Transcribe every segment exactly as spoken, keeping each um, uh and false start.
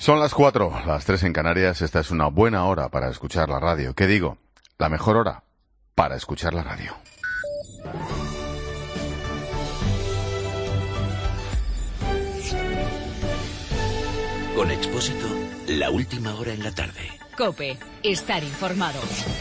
Son las cuatro, las tres en Canarias. Esta es una buena hora para escuchar la radio. ¿Qué digo? La mejor hora para escuchar la radio. Con Expósito, la última hora en la tarde. COPE, estar informado.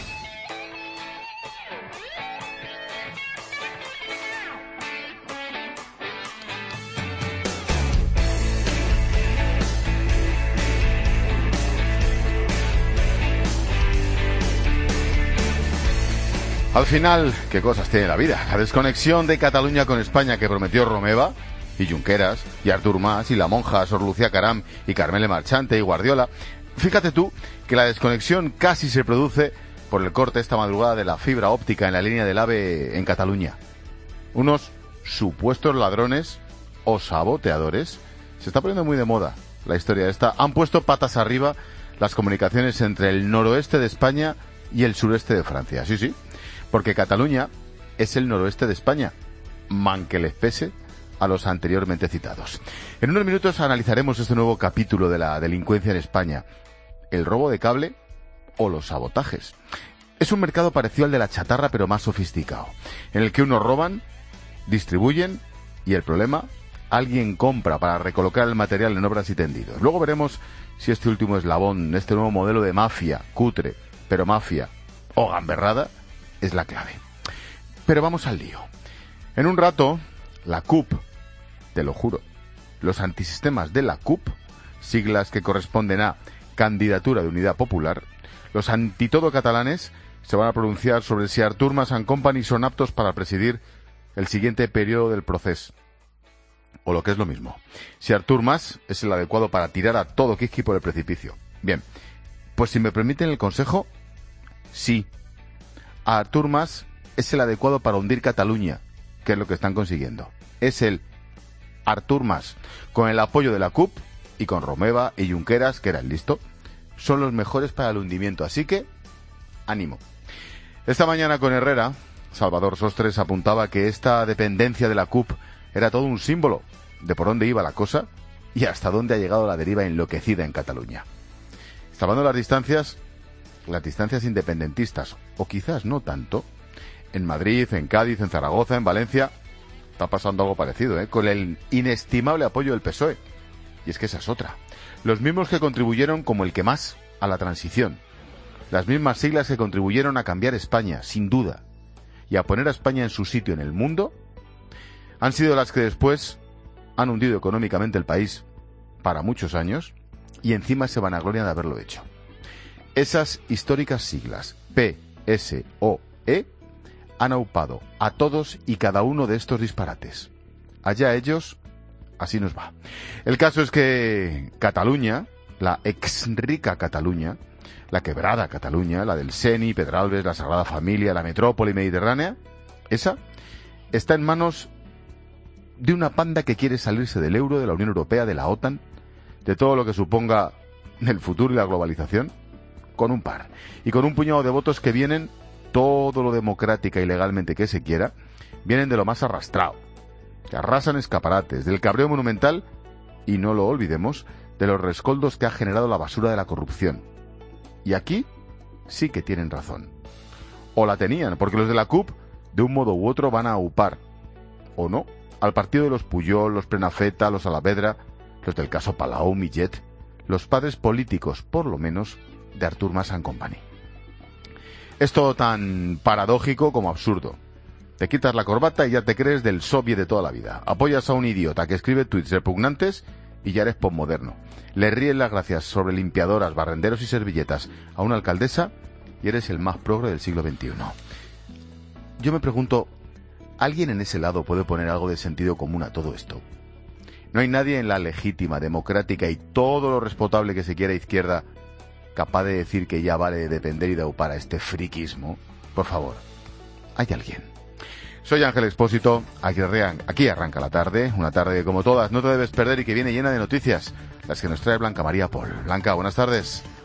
Al final, ¿qué cosas tiene la vida? La desconexión de Cataluña con España que prometió Romeva y Junqueras y Artur Mas y la monja Sor Lucía Caram y Carmele Marchante y Guardiola. Fíjate tú que la desconexión casi se produce por el corte esta madrugada de la fibra óptica en la línea del AVE en Cataluña. Unos supuestos ladrones o saboteadores, se está poniendo muy de moda la historia esta, han puesto patas arriba las comunicaciones entre el noroeste de España y el sureste de Francia. Sí, sí. Porque Cataluña es el noroeste de España, man que les pese a los anteriormente citados. En unos minutos analizaremos este nuevo capítulo de la delincuencia en España, el robo de cable o los sabotajes. Es un mercado parecido al de la chatarra, pero más sofisticado, en el que unos roban, distribuyen y el problema, alguien compra para recolocar el material en obras y tendidos. Luego veremos si este último eslabón, este nuevo modelo de mafia, cutre, pero mafia o gamberrada, es la clave. Pero vamos al lío. En un rato, la C U P, te lo juro, los antisistemas de la C U P, siglas que corresponden a Candidatura de Unidad Popular, los antitodo catalanes se van a pronunciar sobre si Artur Mas and Company son aptos para presidir el siguiente periodo del proceso. O lo que es lo mismo, si Artur Mas es el adecuado para tirar a todo Quisqui por el precipicio. Bien, pues si me permiten el consejo, sí. A Artur Mas es el adecuado para hundir Cataluña, que es lo que están consiguiendo. Es el Artur Mas, con el apoyo de la C U P y con Romeva y Junqueras, que era el listo, son los mejores para el hundimiento. Así que, ánimo. Esta mañana con Herrera, Salvador Sostres apuntaba que esta dependencia de la C U P era todo un símbolo de por dónde iba la cosa y hasta dónde ha llegado la deriva enloquecida en Cataluña. Salvando las distancias, las distancias independentistas, o quizás no tanto, en Madrid, en Cádiz, en Zaragoza, en Valencia, está pasando algo parecido, ¿eh? Con el inestimable apoyo del P S O E. Y es que esa es otra. Los mismos que contribuyeron como el que más a la transición. Las mismas siglas que contribuyeron a cambiar España, sin duda, y a poner a España en su sitio en el mundo, han sido las que después han hundido económicamente el país para muchos años y encima se vanaglorian de haberlo hecho. Esas históricas siglas, P S O E, han aupado a todos y cada uno de estos disparates. Allá ellos, así nos va. El caso es que Cataluña, la ex rica Cataluña, la quebrada Cataluña, la del Seni, Pedralbes, la Sagrada Familia, la metrópoli mediterránea, esa está en manos de una panda que quiere salirse del euro, de la Unión Europea, de la OTAN, de todo lo que suponga el futuro y la globalización, con un par. Y con un puñado de votos que vienen, todo lo democrática y legalmente que se quiera, vienen de lo más arrastrado, que arrasan escaparates, del cabreo monumental y, no lo olvidemos, de los rescoldos que ha generado la basura de la corrupción. Y aquí sí que tienen razón. O la tenían, porque los de la C U P, de un modo u otro, van a aupar, o no, al partido de los Puyol, los Prenafeta, los Alavedra, los del caso Palau, Millet, los padres políticos, por lo menos, de Artur Mas and Company. Es todo tan paradójico como absurdo. Te quitas la corbata y ya te crees del soviet de toda la vida. Apoyas a un idiota que escribe tweets repugnantes y ya eres posmoderno. Le ríes las gracias sobre limpiadoras, barrenderos y servilletas a una alcaldesa y eres el más progre del siglo veintiuno. Yo me pregunto, ¿alguien en ese lado puede poner algo de sentido común a todo esto? No hay nadie en la legítima, democrática y todo lo respetable que se quiera izquierda capaz de decir que ya vale de depender y de aupar a este friquismo. Por favor, ¿hay alguien? Soy Ángel Expósito, aquí, aquí arranca la tarde, una tarde que como todas no te debes perder y que viene llena de noticias, las que nos trae Blanca María Pol. Blanca, buenas tardes.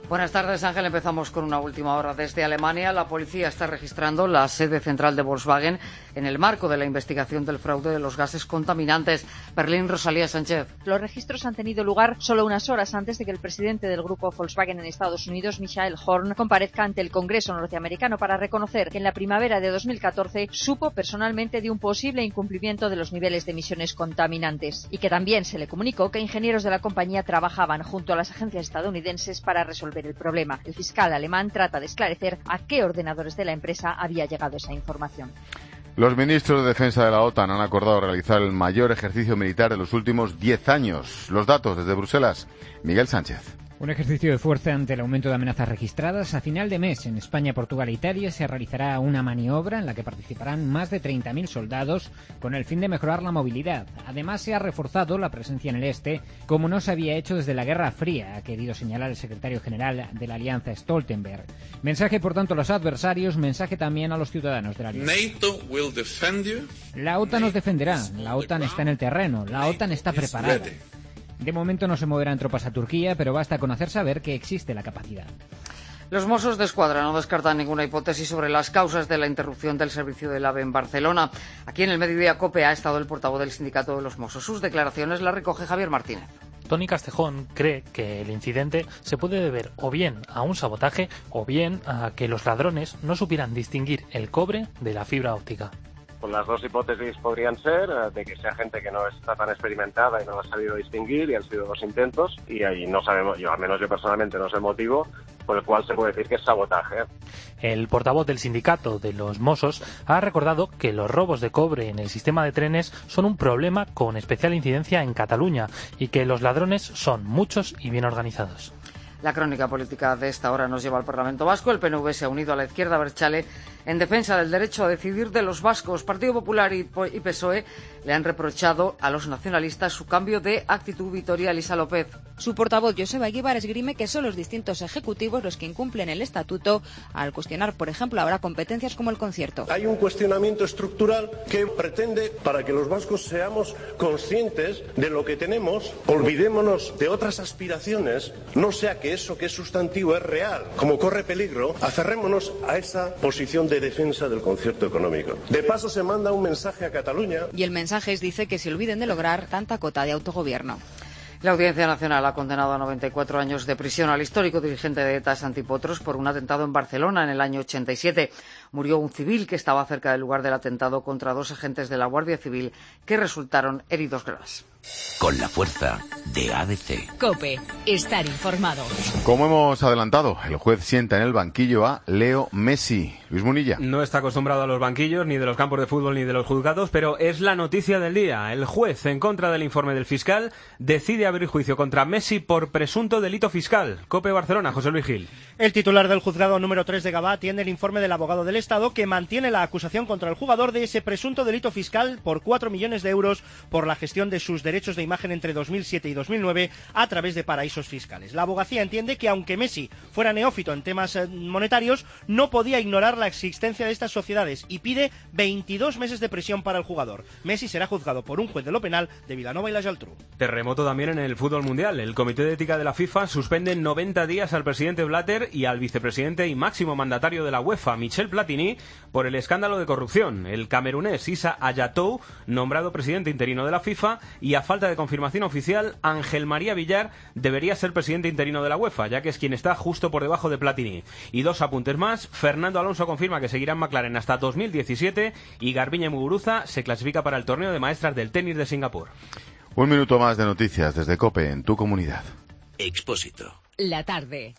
Buenas tardes, Ángel. Empezamos con una última hora desde Alemania. La policía está registrando la sede central de Volkswagen en el marco de la investigación del fraude de los gases contaminantes. Berlín, Rosalía Sánchez. Los registros han tenido lugar solo unas horas antes de que el presidente del grupo Volkswagen en Estados Unidos, Michael Horn, comparezca ante el Congreso norteamericano para reconocer que en la primavera de dos mil catorce supo personalmente de un posible incumplimiento de los niveles de emisiones contaminantes y que también se le comunicó que ingenieros de la compañía trabajaban junto a las agencias estadounidenses para resolver el problema. El fiscal alemán trata de esclarecer a qué ordenadores de la empresa había llegado esa información. Los ministros de Defensa de la OTAN han acordado realizar el mayor ejercicio militar de los últimos diez años. Los datos desde Bruselas, Miguel Sánchez. Un ejercicio de fuerza ante el aumento de amenazas registradas. A final de mes, en España, Portugal e Italia, se realizará una maniobra en la que participarán más de treinta mil soldados con el fin de mejorar la movilidad. Además, se ha reforzado la presencia en el este, como no se había hecho desde la Guerra Fría, ha querido señalar el secretario general de la Alianza, Stoltenberg. Mensaje, por tanto, a los adversarios, mensaje también a los ciudadanos de la Alianza. NATO will defend you. La OTAN nos defenderá. La OTAN está en el terreno. La OTAN está preparada. De momento no se moverán tropas a Turquía, pero basta con hacer saber que existe la capacidad. Los Mossos d'Esquadra no descartan ninguna hipótesis sobre las causas de la interrupción del servicio del AVE en Barcelona. Aquí en el Mediodía COPE ha estado el portavoz del sindicato de los Mossos. Sus declaraciones las recoge Javier Martínez. Toni Castejón cree que el incidente se puede deber o bien a un sabotaje o bien a que los ladrones no supieran distinguir el cobre de la fibra óptica. Pues las dos hipótesis podrían ser de que sea gente que no está tan experimentada y no lo ha sabido distinguir y han sido dos intentos y ahí no sabemos, yo al menos yo personalmente no sé el motivo por el cual se puede decir que es sabotaje. El portavoz del sindicato de los Mossos ha recordado que los robos de cobre en el sistema de trenes son un problema con especial incidencia en Cataluña y que los ladrones son muchos y bien organizados. La crónica política de esta hora nos lleva al Parlamento Vasco. El P N V se ha unido a la izquierda abertzale en defensa del derecho a decidir de los vascos. Partido Popular y P S O E le han reprochado a los nacionalistas su cambio de actitud. Vitoria Elisa López. Su portavoz Joseba Eguíbar esgrime que son los distintos ejecutivos los que incumplen el estatuto al cuestionar, por ejemplo, ahora competencias como el concierto. Hay un cuestionamiento estructural que pretende, para que los vascos seamos conscientes de lo que tenemos, olvidémonos de otras aspiraciones, no sea que eso que es sustantivo es real. Como corre peligro, aferrémonos a esa posición de defensa del concierto económico. De paso se manda un mensaje a Cataluña. Y el mensaje es, dice, que se olviden de lograr tanta cota de autogobierno. La Audiencia Nacional ha condenado a noventa y cuatro años de prisión al histórico dirigente de ETA, Santi Potros, por un atentado en Barcelona en el año ochenta y siete. Murió un civil que estaba cerca del lugar del atentado contra dos agentes de la Guardia Civil que resultaron heridos graves. Con la fuerza de A B C. COPE. Estar informado. Como hemos adelantado, el juez sienta en el banquillo a Leo Messi. Luis Munilla. No está acostumbrado a los banquillos, ni de los campos de fútbol, ni de los juzgados, pero es la noticia del día. El juez, en contra del informe del fiscal, decide abrir juicio contra Messi por presunto delito fiscal. COPE Barcelona, José Luis Gil. El titular del juzgado número tres de Gavà tiene el informe del abogado del Estado que mantiene la acusación contra el jugador de ese presunto delito fiscal por cuatro millones de euros por la gestión de sus derechos de imagen entre dos mil siete y dos mil nueve a través de paraísos fiscales. La abogacía entiende que aunque Messi fuera neófito en temas monetarios, no podía ignorar la existencia de estas sociedades y pide veintidós meses de prisión para el jugador. Messi será juzgado por un juez de lo penal de Vilanova y la Geltrú. Terremoto también en el fútbol mundial. El Comité de Ética de la FIFA suspende noventa días al presidente Blatter y al vicepresidente y máximo mandatario de la UEFA, Michel Platini, por el escándalo de corrupción. El camerunés Issa Hayatou, nombrado presidente interino de la FIFA, y a falta de confirmación oficial, Ángel María Villar debería ser presidente interino de la UEFA, ya que es quien está justo por debajo de Platini. Y dos apuntes más: Fernando Alonso confirma que seguirá en McLaren hasta dos mil diecisiete y Garbiñe Muguruza se clasifica para el torneo de maestras del tenis de Singapur. Un minuto más de noticias desde COPE en tu comunidad. Expósito. La tarde.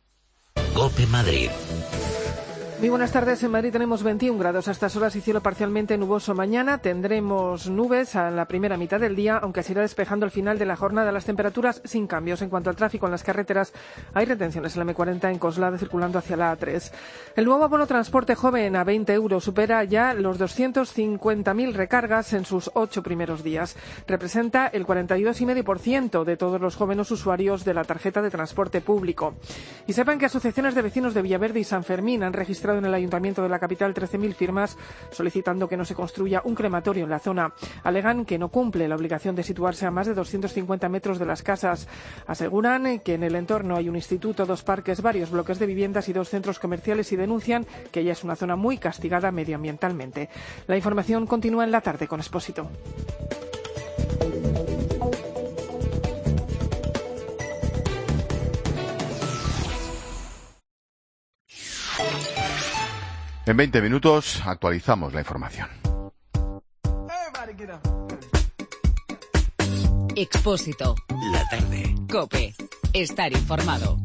COPE Madrid. Muy buenas tardes. En Madrid tenemos veintiún grados a estas horas y cielo parcialmente nuboso. Mañana tendremos nubes a la primera mitad del día, aunque se irá despejando al final de la jornada. Las temperaturas sin cambios. En cuanto al tráfico en las carreteras, hay retenciones en la eme cuarenta en Coslada circulando hacia la a tres. El nuevo abono transporte joven a veinte euros supera ya los doscientos cincuenta mil recargas en sus ocho primeros días. Representa el cuarenta y dos coma cinco por ciento de todos los jóvenes usuarios de la tarjeta de transporte público. Y sepan que asociaciones de vecinos de Villaverde y San Fermín han registrado registrado en el ayuntamiento de la capital trece mil firmas solicitando que no se construya un crematorio en la zona. Alegan que no cumple la obligación de situarse a más de doscientos cincuenta metros de las casas. Aseguran que en el entorno hay un instituto, dos parques, varios bloques de viviendas y dos centros comerciales y denuncian que ya es una zona muy castigada medioambientalmente. La información continúa en la tarde con Expósito. En veinte minutos actualizamos la información. Expósito. La tarde. COPE. Estar informado.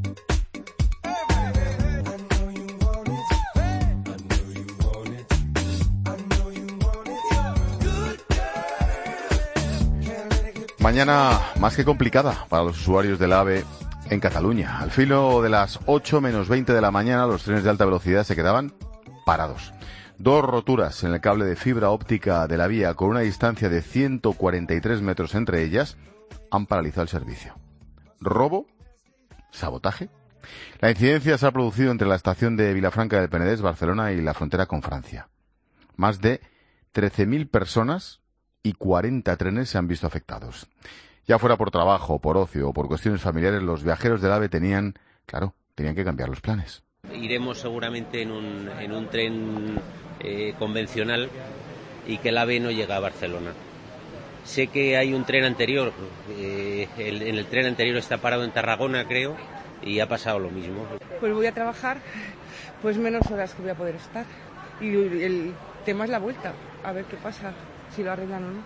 Mañana más que complicada para los usuarios del AVE en Cataluña. Al filo de las ocho menos veinte de la mañana, los trenes de alta velocidad se quedaban parados. Dos roturas en el cable de fibra óptica de la vía con una distancia de ciento cuarenta y tres metros entre ellas han paralizado el servicio. ¿Robo? ¿Sabotaje? La incidencia se ha producido entre la estación de Vilafranca del Penedès, Barcelona, y la frontera con Francia. Más de trece mil personas y cuarenta trenes se han visto afectados. Ya fuera por trabajo, por ocio o por cuestiones familiares, los viajeros del AVE tenían, claro, tenían que cambiar los planes. Iremos seguramente en un, en un tren eh, convencional y que el AVE no llega a Barcelona. Sé que hay un tren anterior, eh, el, en el tren anterior está parado en Tarragona, creo, y ha pasado lo mismo. Pues voy a trabajar, pues menos horas que voy a poder estar. Y el tema es la vuelta, a ver qué pasa, si lo arreglan o no.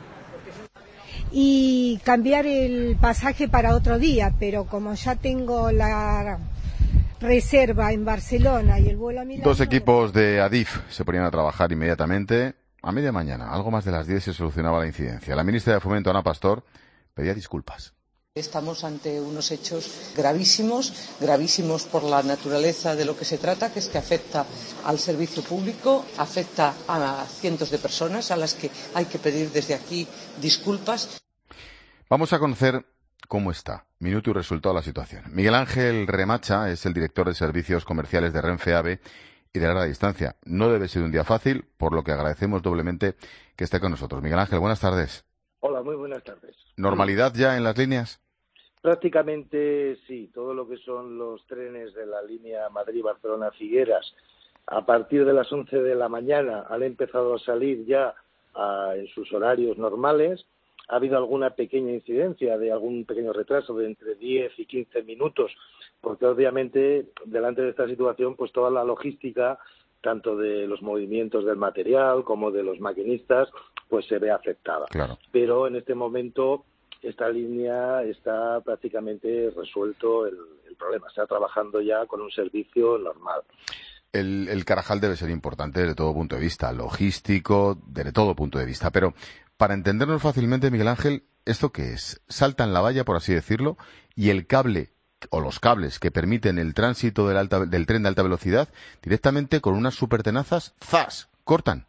Y cambiar el pasaje para otro día, pero como ya tengo la reserva en Barcelona y el vuelo a Milán... Dos equipos de Adif se ponían a trabajar inmediatamente. A media mañana, algo más de las diez, se solucionaba la incidencia. La ministra de Fomento, Ana Pastor, pedía disculpas. Estamos ante unos hechos gravísimos, gravísimos por la naturaleza de lo que se trata, que es que afecta al servicio público, afecta a cientos de personas a las que hay que pedir desde aquí disculpas. Vamos a conocer cómo está, minuto y resultado de la situación. Miguel Ángel Remacha es el director de Servicios Comerciales de Renfe AVE y de larga distancia. No debe ser un día fácil, por lo que agradecemos doblemente que esté con nosotros. Miguel Ángel, buenas tardes. Hola, muy buenas tardes. ¿Normalidad ya en las líneas? Prácticamente sí, todo lo que son los trenes de la línea Madrid-Barcelona-Figueras, a partir de las once de la mañana han empezado a salir ya a, en sus horarios normales. Ha habido alguna pequeña incidencia de algún pequeño retraso de entre diez y quince minutos, porque obviamente delante de esta situación pues toda la logística, tanto de los movimientos del material como de los maquinistas, pues se ve afectada. Claro. Pero en este momento esta línea está prácticamente resuelto el, el problema. Está trabajando ya con un servicio normal. El, el Carajal debe ser importante desde todo punto de vista, logístico, desde todo punto de vista. Pero para entendernos fácilmente, Miguel Ángel, ¿esto qué es? Saltan la valla, por así decirlo, y el cable o los cables que permiten el tránsito del, alta, del tren de alta velocidad, directamente con unas supertenazas, ¡zas!, cortan.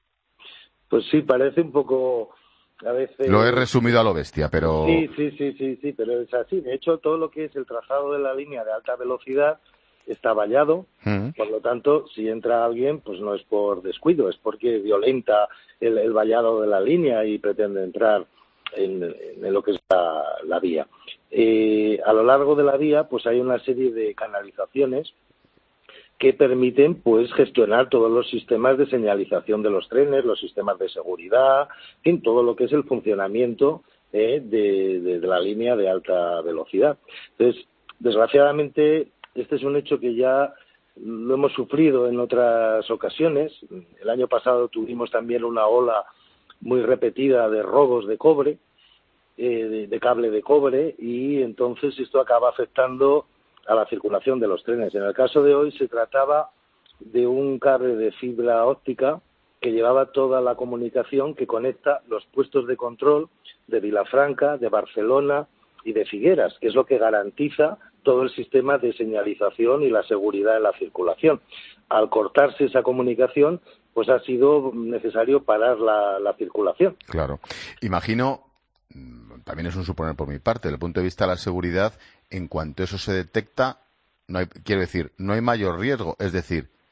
Pues sí, parece un poco... A veces... Lo he resumido a lo bestia, pero... Sí, sí, sí, sí, sí, pero es así. De hecho, todo lo que es el trazado de la línea de alta velocidad está vallado, uh-huh. Por lo tanto, si entra alguien, pues no es por descuido, es porque violenta el, el vallado de la línea y pretende entrar en, en lo que es la, la vía. Eh, a lo largo de la vía, pues hay una serie de canalizaciones que permiten pues gestionar todos los sistemas de señalización de los trenes, los sistemas de seguridad, en fin, todo lo que es el funcionamiento eh, de, de, de la línea de alta velocidad. Entonces, desgraciadamente, este es un hecho que ya lo hemos sufrido en otras ocasiones. El año pasado tuvimos también una ola muy repetida de robos de cobre, eh, de, de cable de cobre, y entonces esto acaba afectando a la circulación de los trenes. En el caso de hoy se trataba de un cable de fibra óptica que llevaba toda la comunicación que conecta los puestos de control de Vilafranca, de Barcelona y de Figueras, que es lo que garantiza todo el sistema de señalización y la seguridad en la circulación. Al cortarse esa comunicación, pues ha sido necesario parar la, la circulación. Claro. Imagino, también es un suponer por mi parte, desde el punto de vista de la seguridad, en cuanto eso se detecta, no hay, quiero decir, no hay mayor riesgo. Es decir,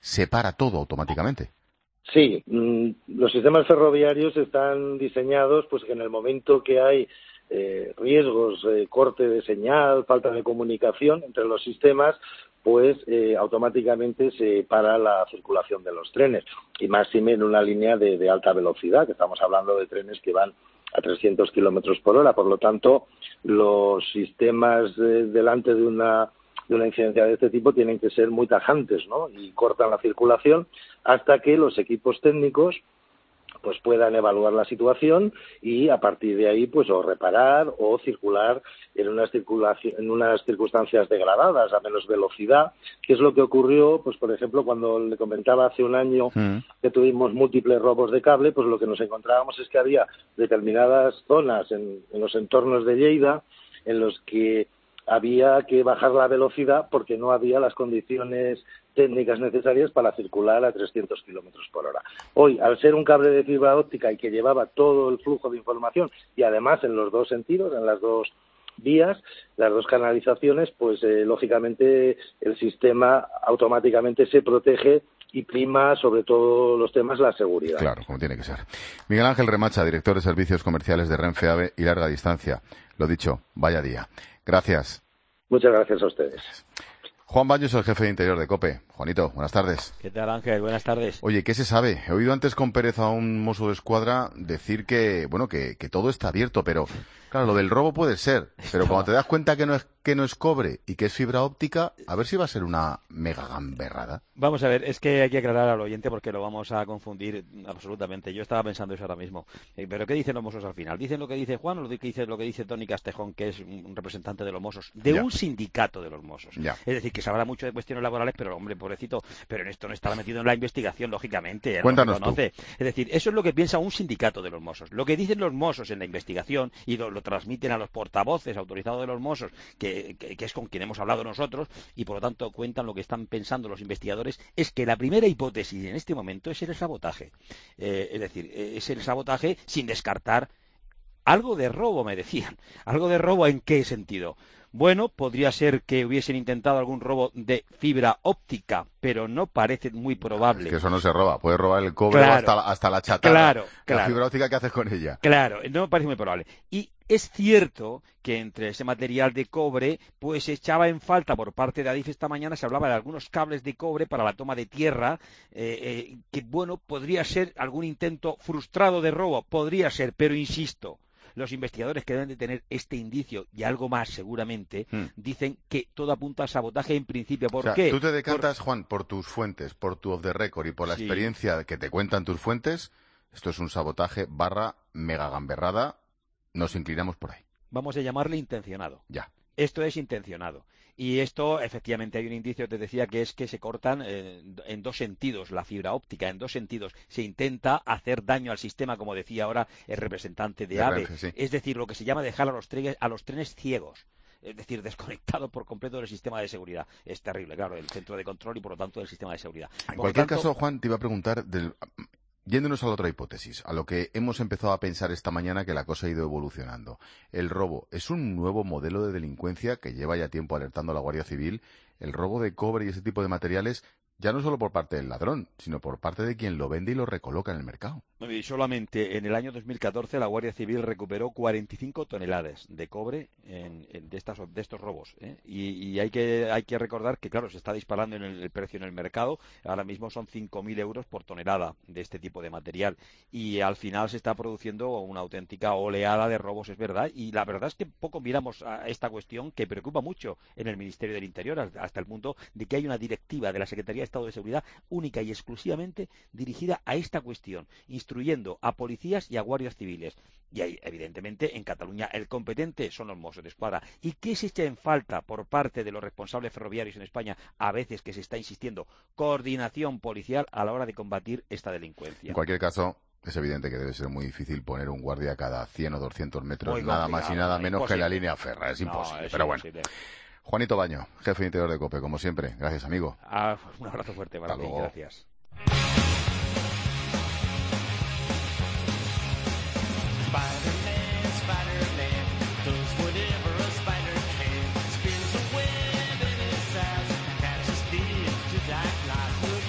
se para todo automáticamente. Sí, los sistemas ferroviarios están diseñados pues que en el momento que hay eh, riesgos, eh, corte de señal, falta de comunicación entre los sistemas, pues eh, automáticamente se para la circulación de los trenes. Y máxime en una línea de, de alta velocidad, que estamos hablando de trenes que van a trescientos kilómetros por hora. Por lo tanto, los sistemas eh, delante de una de una incidencia de este tipo tienen que ser muy tajantes, ¿no? Y cortan la circulación hasta que los equipos técnicos pues puedan evaluar la situación y a partir de ahí pues o reparar o circular en unas circulación, en unas circunstancias degradadas a menos velocidad, que es lo que ocurrió pues por ejemplo cuando le comentaba hace un año mm. que tuvimos múltiples robos de cable. Pues lo que nos encontrábamos es que había determinadas zonas en, en los entornos de Lleida en los que había que bajar la velocidad porque no había las condiciones técnicas necesarias para circular a trescientos kilómetros por hora. Hoy, al ser un cable de fibra óptica y que llevaba todo el flujo de información y además en los dos sentidos, en las dos vías, las dos canalizaciones, pues eh, lógicamente el sistema automáticamente se protege y prima sobre todo los temas la seguridad. Claro, como tiene que ser. Miguel Ángel Remacha, director de Servicios Comerciales de Renfe AVE y Larga Distancia. Lo dicho, vaya día. Gracias. Muchas gracias a ustedes. Juan Baños, el jefe de Interior de COPE. Juanito, buenas tardes. ¿Qué tal, Ángel? Buenas tardes. Oye, ¿qué se sabe? He oído antes con Pérez a un mozo de escuadra decir que, bueno, que, que todo está abierto, pero claro, lo del robo puede ser, pero cuando te das cuenta que no es que no es cobre y que es fibra óptica, a ver si va a ser una mega gamberrada. Vamos a ver, es que hay que aclarar al oyente porque lo vamos a confundir absolutamente. Yo estaba pensando eso ahora mismo. Eh, ¿Pero qué dicen los mozos al final? ¿Dicen lo que dice Juan o lo que dice, lo que dice Toni Castejón, que es un representante de los mozos, de ya. un sindicato de los mozos? Ya. Es decir, que se habla mucho de cuestiones laborales, pero hombre, pobrecito, pero en esto no estaba metido en la investigación, lógicamente. Cuéntanos no conoce. Tú. Es decir, eso es lo que piensa un sindicato de los mozos. Lo que dicen los mozos en la investigación y lo, lo transmiten a los portavoces autorizados de los mozos, que, que, que es con quien hemos hablado nosotros, y por lo tanto cuentan lo que están pensando los investigadores, es que la primera hipótesis en este momento es el sabotaje. Eh, es decir, es el sabotaje sin descartar algo de robo, me decían. ¿Algo de robo en qué sentido? Bueno, podría ser que hubiesen intentado algún robo de fibra óptica, pero no parece muy probable. Es que eso no se roba, puedes robar el cobre claro, hasta, hasta la chatarra. Claro, claro. La fibra óptica, ¿qué haces con ella? Claro, no me parece muy probable. Y es cierto que entre ese material de cobre, pues se echaba en falta por parte de Adif esta mañana, se hablaba de algunos cables de cobre para la toma de tierra, eh, eh, que bueno, podría ser algún intento frustrado de robo, podría ser, pero insisto, los investigadores que deben de tener este indicio y algo más seguramente, hmm. dicen que todo apunta a sabotaje en principio. ¿Por o sea, qué? Tú te decantas, por... Juan, por tus fuentes, por tu off the record y por la sí. experiencia que te cuentan tus fuentes. Esto es un sabotaje barra mega gamberrada. Nos inclinamos por ahí. Vamos a llamarle intencionado. Ya. Esto es intencionado. Y esto, efectivamente, hay un indicio, te decía, que es que se cortan eh, en dos sentidos la fibra óptica, en dos sentidos. Se intenta hacer daño al sistema, como decía ahora el representante de, de AVE. Renfe, sí. Es decir, lo que se llama dejar a los, trenes, a los trenes ciegos. Es decir, desconectados por completo del sistema de seguridad. Es terrible, claro, el centro de control y, por lo tanto, del sistema de seguridad. En por cualquier tanto... caso, Juan, te iba a preguntar... Del... Yéndonos a la otra hipótesis, a lo que hemos empezado a pensar esta mañana, que la cosa ha ido evolucionando. El robo es un nuevo modelo de delincuencia que lleva ya tiempo alertando a la Guardia Civil. El robo de cobre y ese tipo de materiales, ya no solo por parte del ladrón, sino por parte de quien lo vende y lo recoloca en el mercado. Y solamente en el año dos mil catorce la Guardia Civil recuperó cuarenta y cinco toneladas de cobre en, en de, estas, de estos robos. ¿eh? Y, y hay que hay que recordar que, claro, se está disparando en el, el precio en el mercado. Ahora mismo son cinco mil euros por tonelada de este tipo de material. Y al final se está produciendo una auténtica oleada de robos, es verdad. Y la verdad es que poco miramos a esta cuestión que preocupa mucho en el Ministerio del Interior, hasta el punto de que hay una directiva de la Secretaría de Estado de Seguridad única y exclusivamente dirigida a esta cuestión, instruyendo a policías y a guardias civiles. Y ahí, evidentemente, en Cataluña el competente son los Mossos de Escuadra. ¿Y qué se echa en falta por parte de los responsables ferroviarios en España? A veces que se está insistiendo, coordinación policial a la hora de combatir esta delincuencia. En cualquier caso, es evidente que debe ser muy difícil poner un guardia cada cien o doscientos metros, nada más y nada menos que la línea férrea. Es imposible, no, es pero imposible. Bueno. Juanito Baño, jefe de Interior de COPE, como siempre. Gracias, amigo. Ah, un abrazo fuerte para ti, gracias.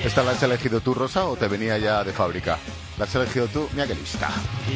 ¿Esta la has elegido tú, Rosa, o te venía ya de fábrica? ¿La has elegido tú? Mira qué lista.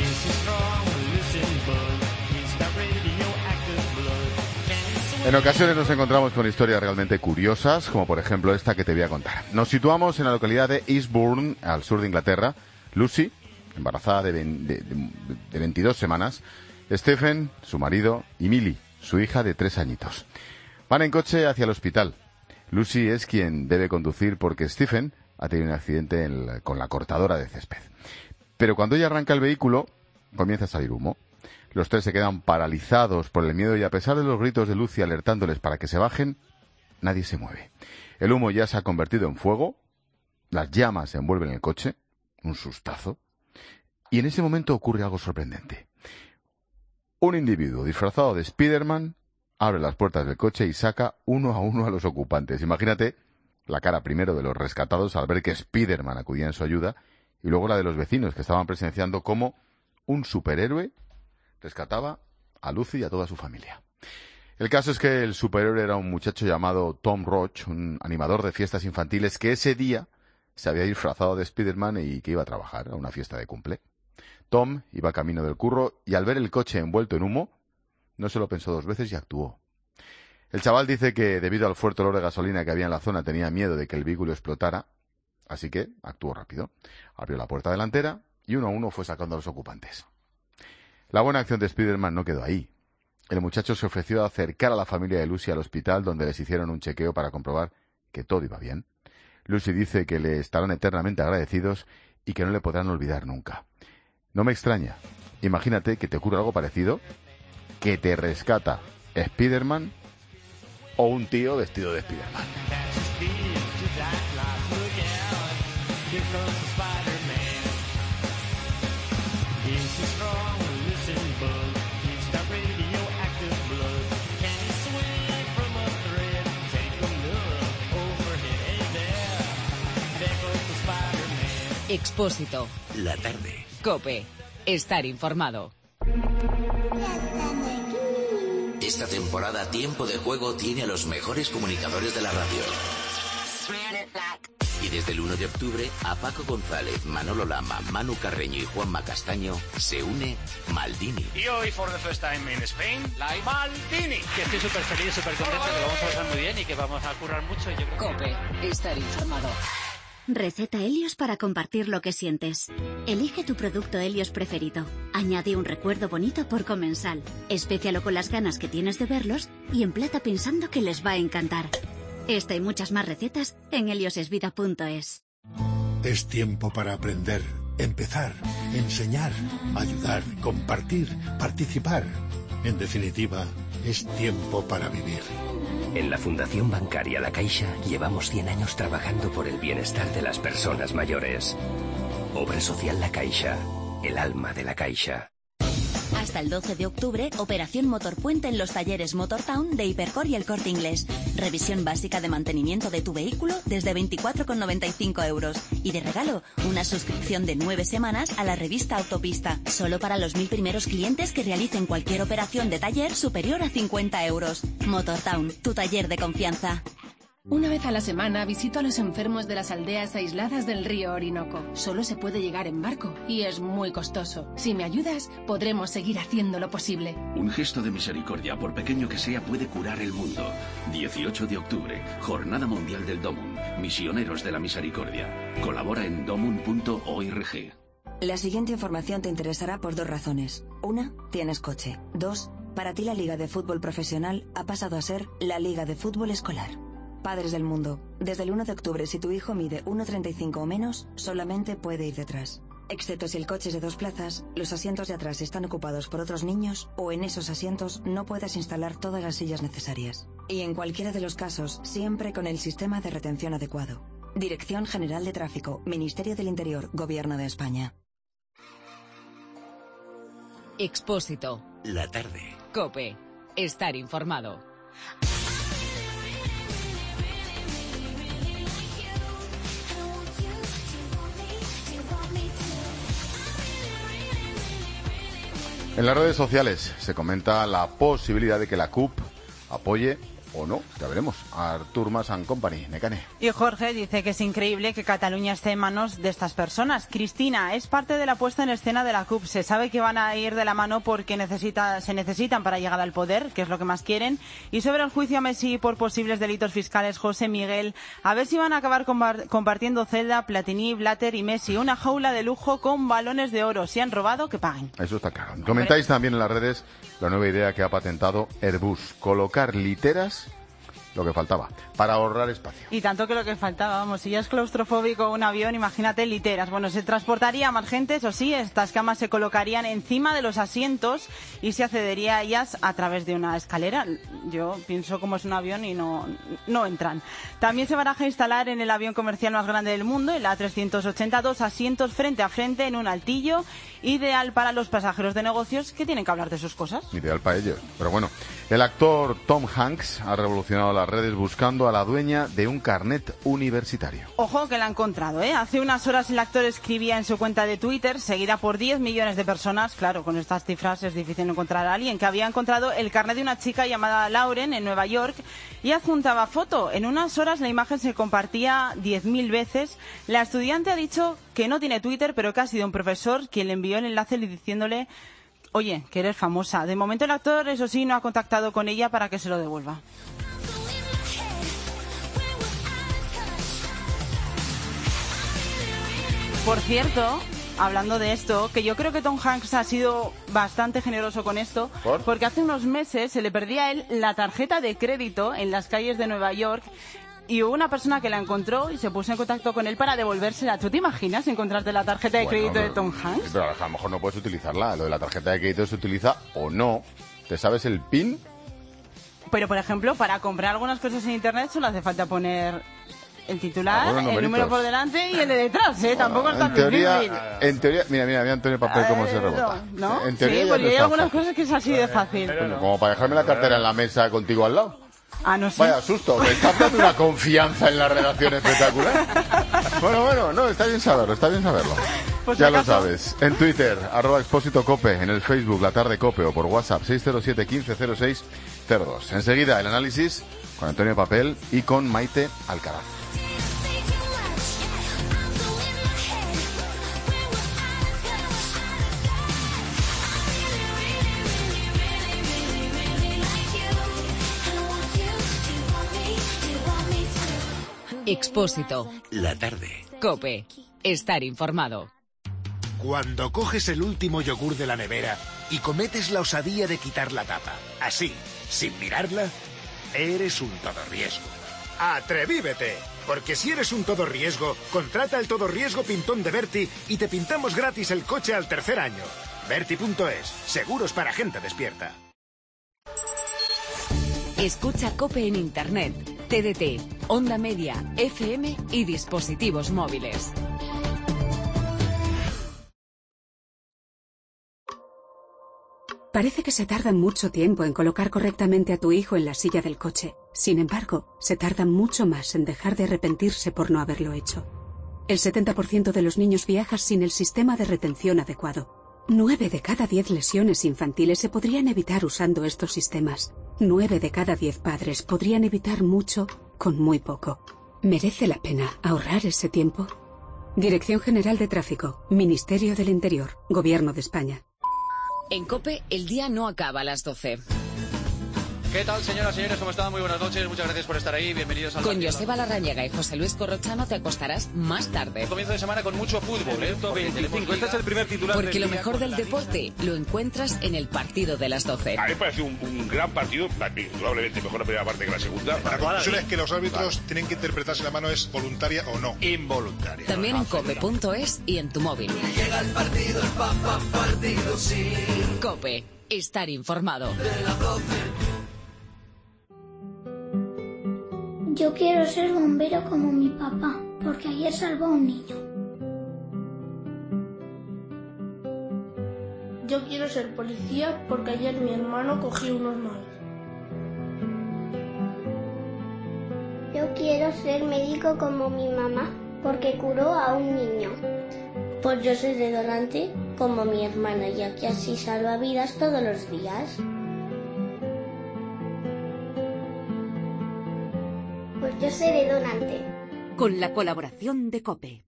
En ocasiones nos encontramos con historias realmente curiosas, como por ejemplo esta que te voy a contar. Nos situamos en la localidad de Eastbourne, al sur de Inglaterra. Lucy, embarazada de, de, de, de veintidós semanas, Stephen, su marido, y Millie, su hija de tres añitos. Van en coche hacia el hospital. Lucy es quien debe conducir porque Stephen ha tenido un accidente en la, con la cortadora de césped. Pero cuando ella arranca el vehículo, comienza a salir humo. Los tres se quedan paralizados por el miedo y a pesar de los gritos de Lucy alertándoles para que se bajen, nadie se mueve. El humo ya se ha convertido en fuego, las llamas envuelven el coche, un sustazo, y en ese momento ocurre algo sorprendente. Un individuo disfrazado de Spiderman abre las puertas del coche y saca uno a uno a los ocupantes. Imagínate la cara primero de los rescatados al ver que Spiderman acudía en su ayuda y luego la de los vecinos que estaban presenciando cómo un superhéroe rescataba a Lucy y a toda su familia. El caso es que el superhéroe era un muchacho llamado Tom Roach, un animador de fiestas infantiles que ese día se había disfrazado de Spiderman y que iba a trabajar a una fiesta de cumple. Tom iba camino del curro y al ver el coche envuelto en humo, no se lo pensó dos veces y actuó. El chaval dice que debido al fuerte olor de gasolina que había en la zona tenía miedo de que el vehículo explotara, así que actuó rápido. Abrió la puerta delantera y uno a uno fue sacando a los ocupantes. La buena acción de Spiderman no quedó ahí. El muchacho se ofreció a acercar a la familia de Lucy al hospital donde les hicieron un chequeo para comprobar que todo iba bien. Lucy dice que le estarán eternamente agradecidos y que no le podrán olvidar nunca. No me extraña. Imagínate que te ocurre algo parecido, que te rescata Spiderman o un tío vestido de Spiderman. Expósito. La tarde. COPE. Estar informado. Esta temporada Tiempo de Juego tiene a los mejores comunicadores de la radio. Y desde el uno de octubre, a Paco González, Manolo Lama, Manu Carreño y Juanma Castaño se une Maldini. Y hoy, for the first time in Spain, la Maldini. Que estoy súper feliz, súper contento, que lo vamos a pasar muy bien y que vamos a currar mucho. Yo creo COPE. Estar informado. Receta Helios para compartir lo que sientes. Elige tu producto Helios preferido. Añade un recuerdo bonito por comensal. Espécialo con las ganas que tienes de verlos y emplata pensando que les va a encantar. Esta y muchas más recetas en heliosesvida punto es. Es tiempo para aprender, empezar, enseñar, ayudar, compartir, participar. En definitiva, es tiempo para vivir. En la Fundación Bancaria La Caixa llevamos cien años trabajando por el bienestar de las personas mayores. Obra Social La Caixa, el alma de la Caixa. Hasta el doce de octubre, operación Motorpuente en los talleres Motortown de Hipercor y El Corte Inglés. Revisión básica de mantenimiento de tu vehículo desde veinticuatro con noventa y cinco euros. Y de regalo, una suscripción de nueve semanas a la revista Autopista. Solo para los mil primeros clientes que realicen cualquier operación de taller superior a cincuenta euros. Motortown, tu taller de confianza. Una vez a la semana visito a los enfermos de las aldeas aisladas del río Orinoco. Solo se puede llegar en barco y es muy costoso. Si me ayudas, podremos seguir haciendo lo posible. Un gesto de misericordia, por pequeño que sea, puede curar el mundo. dieciocho de octubre, Jornada Mundial del Domun. Misioneros de la Misericordia. Colabora en domun punto org. La siguiente información te interesará por dos razones. Una, tienes coche. Dos, para ti la Liga de Fútbol Profesional ha pasado a ser la Liga de Fútbol Escolar. Padres del mundo, desde el uno de octubre, si tu hijo mide uno treinta y cinco o menos, solamente puede ir detrás. Excepto si el coche es de dos plazas, los asientos de atrás están ocupados por otros niños o en esos asientos no puedes instalar todas las sillas necesarias. Y en cualquiera de los casos, siempre con el sistema de retención adecuado. Dirección General de Tráfico, Ministerio del Interior, Gobierno de España. Expósito. La tarde. COPE. Estar informado. En las redes sociales se comenta la posibilidad de que la C U P apoye o no, ya veremos. Artur Mas and Company, Necane. Y Jorge dice que es increíble que Cataluña esté en manos de estas personas. Cristina, es parte de la puesta en escena de la C U P. Se sabe que van a ir de la mano porque necesita, se necesitan para llegar al poder, que es lo que más quieren. Y sobre el juicio a Messi por posibles delitos fiscales, José Miguel, a ver si van a acabar compartiendo celda Platini, Blatter y Messi. Una jaula de lujo con balones de oro. Si han robado, que paguen. Eso está claro. Comentáis también en las redes la nueva idea que ha patentado Airbus. Colocar literas, lo que faltaba, para ahorrar espacio. Y tanto que lo que faltaba, vamos, si ya es claustrofóbico un avión, imagínate literas. Bueno, se transportaría más gente, eso sí, estas camas se colocarían encima de los asientos y se accedería a ellas a través de una escalera. Yo pienso como es un avión y no, no entran. También se baraja instalar en el avión comercial más grande del mundo, el A trescientos ochenta, dos asientos frente a frente en un altillo, ideal para los pasajeros de negocios que tienen que hablar de sus cosas. Ideal para ellos. Pero bueno, el actor Tom Hanks ha revolucionado las redes buscando a la dueña de un carnet universitario. Ojo que la ha encontrado, ¿eh? Hace unas horas el actor escribía en su cuenta de Twitter, seguida por diez millones de personas, claro, con estas cifras es difícil encontrar a alguien, que había encontrado el carnet de una chica llamada Lauren en Nueva York y adjuntaba foto. En unas horas la imagen se compartía diez mil veces. La estudiante ha dicho que no tiene Twitter, pero que ha sido un profesor quien le envió el enlace diciéndole: oye, que eres famosa. De momento el actor, eso sí, no ha contactado con ella para que se lo devuelva. Por cierto, hablando de esto, que yo creo que Tom Hanks ha sido bastante generoso con esto, ¿por? Porque hace unos meses se le perdía a él la tarjeta de crédito en las calles de Nueva York y hubo una persona que la encontró y se puso en contacto con él para devolvérsela. ¿Tú te imaginas encontrarte la tarjeta de bueno, crédito pero, de Tom Hanks? Pero a lo mejor no puedes utilizarla. Lo de la tarjeta de crédito se utiliza o no. ¿Te sabes el PIN? Pero, por ejemplo, para comprar algunas cosas en Internet solo hace falta poner el titular, ah, el número por delante y el de detrás, ¿eh? Tampoco es tan difícil. En teoría, mira, mira, mira Antonio Papel cómo eh, se rebota. ¿No? En teoría sí, ya porque no hay es algunas fácil. cosas que es así de fácil. Bueno, como para dejarme la cartera en la mesa contigo al lado. Ah, no sé. Vaya susto, me estás dando una confianza en la redacción espectacular. Bueno, bueno, no, está bien saberlo, está bien saberlo. Pues ya acaso... lo sabes. En Twitter, arroba Expósito Cope, en el Facebook, La Tarde Cope, o por WhatsApp, seis cero siete, quince cero seis cero dos. Enseguida, el análisis con Antonio Papel y con Maite Alcaraz. Expósito. La tarde. COPE. Estar informado. Cuando coges el último yogur de la nevera y cometes la osadía de quitar la tapa, así, sin mirarla, eres un todorriesgo. ¡Atrevívete! Porque si eres un todorriesgo, contrata el todorriesgo pintón de Berti y te pintamos gratis el coche al tercer año. Berti punto es. Seguros para gente despierta. Escucha COPE en Internet, T D T, Onda Media, F M y dispositivos móviles. Parece que se tarda mucho tiempo en colocar correctamente a tu hijo en la silla del coche. Sin embargo, se tarda mucho más en dejar de arrepentirse por no haberlo hecho. El setenta por ciento de los niños viaja sin el sistema de retención adecuado. Nueve de cada diez lesiones infantiles se podrían evitar usando estos sistemas. Nueve de cada diez padres podrían evitar mucho con muy poco. ¿Merece la pena ahorrar ese tiempo? Dirección General de Tráfico, Ministerio del Interior, Gobierno de España. En COPE, el día no acaba a las doce. ¿Qué tal, señoras y señores? ¿Cómo están? Muy buenas noches. Muchas gracias por estar ahí. Bienvenidos al... Con Joseba Larrañaga y José Luis Corrochano te acostarás más tarde. Comienzo de semana con mucho fútbol, ¿eh? veinticinco. Este es el primer titular. Porque lo mejor del deporte lo encuentras en el partido de las doce. A mí me parece un, un gran partido, probablemente mejor la primera parte que la segunda. La conclusión es que los árbitros vale. tienen que interpretar si la mano es voluntaria o no. Involuntaria. También en cope punto es y en tu móvil. Llega el partido, el papá partido, sí. COPE. Estar informado. De la doce. Yo quiero ser bombero como mi papá, porque ayer salvó a un niño. Yo quiero ser policía porque ayer mi hermano cogió unos malos. Yo quiero ser médico como mi mamá porque curó a un niño. Pues yo soy de donante como mi hermana, ya que así salva vidas todos los días. Pues yo seré donante. Con la colaboración de COPE.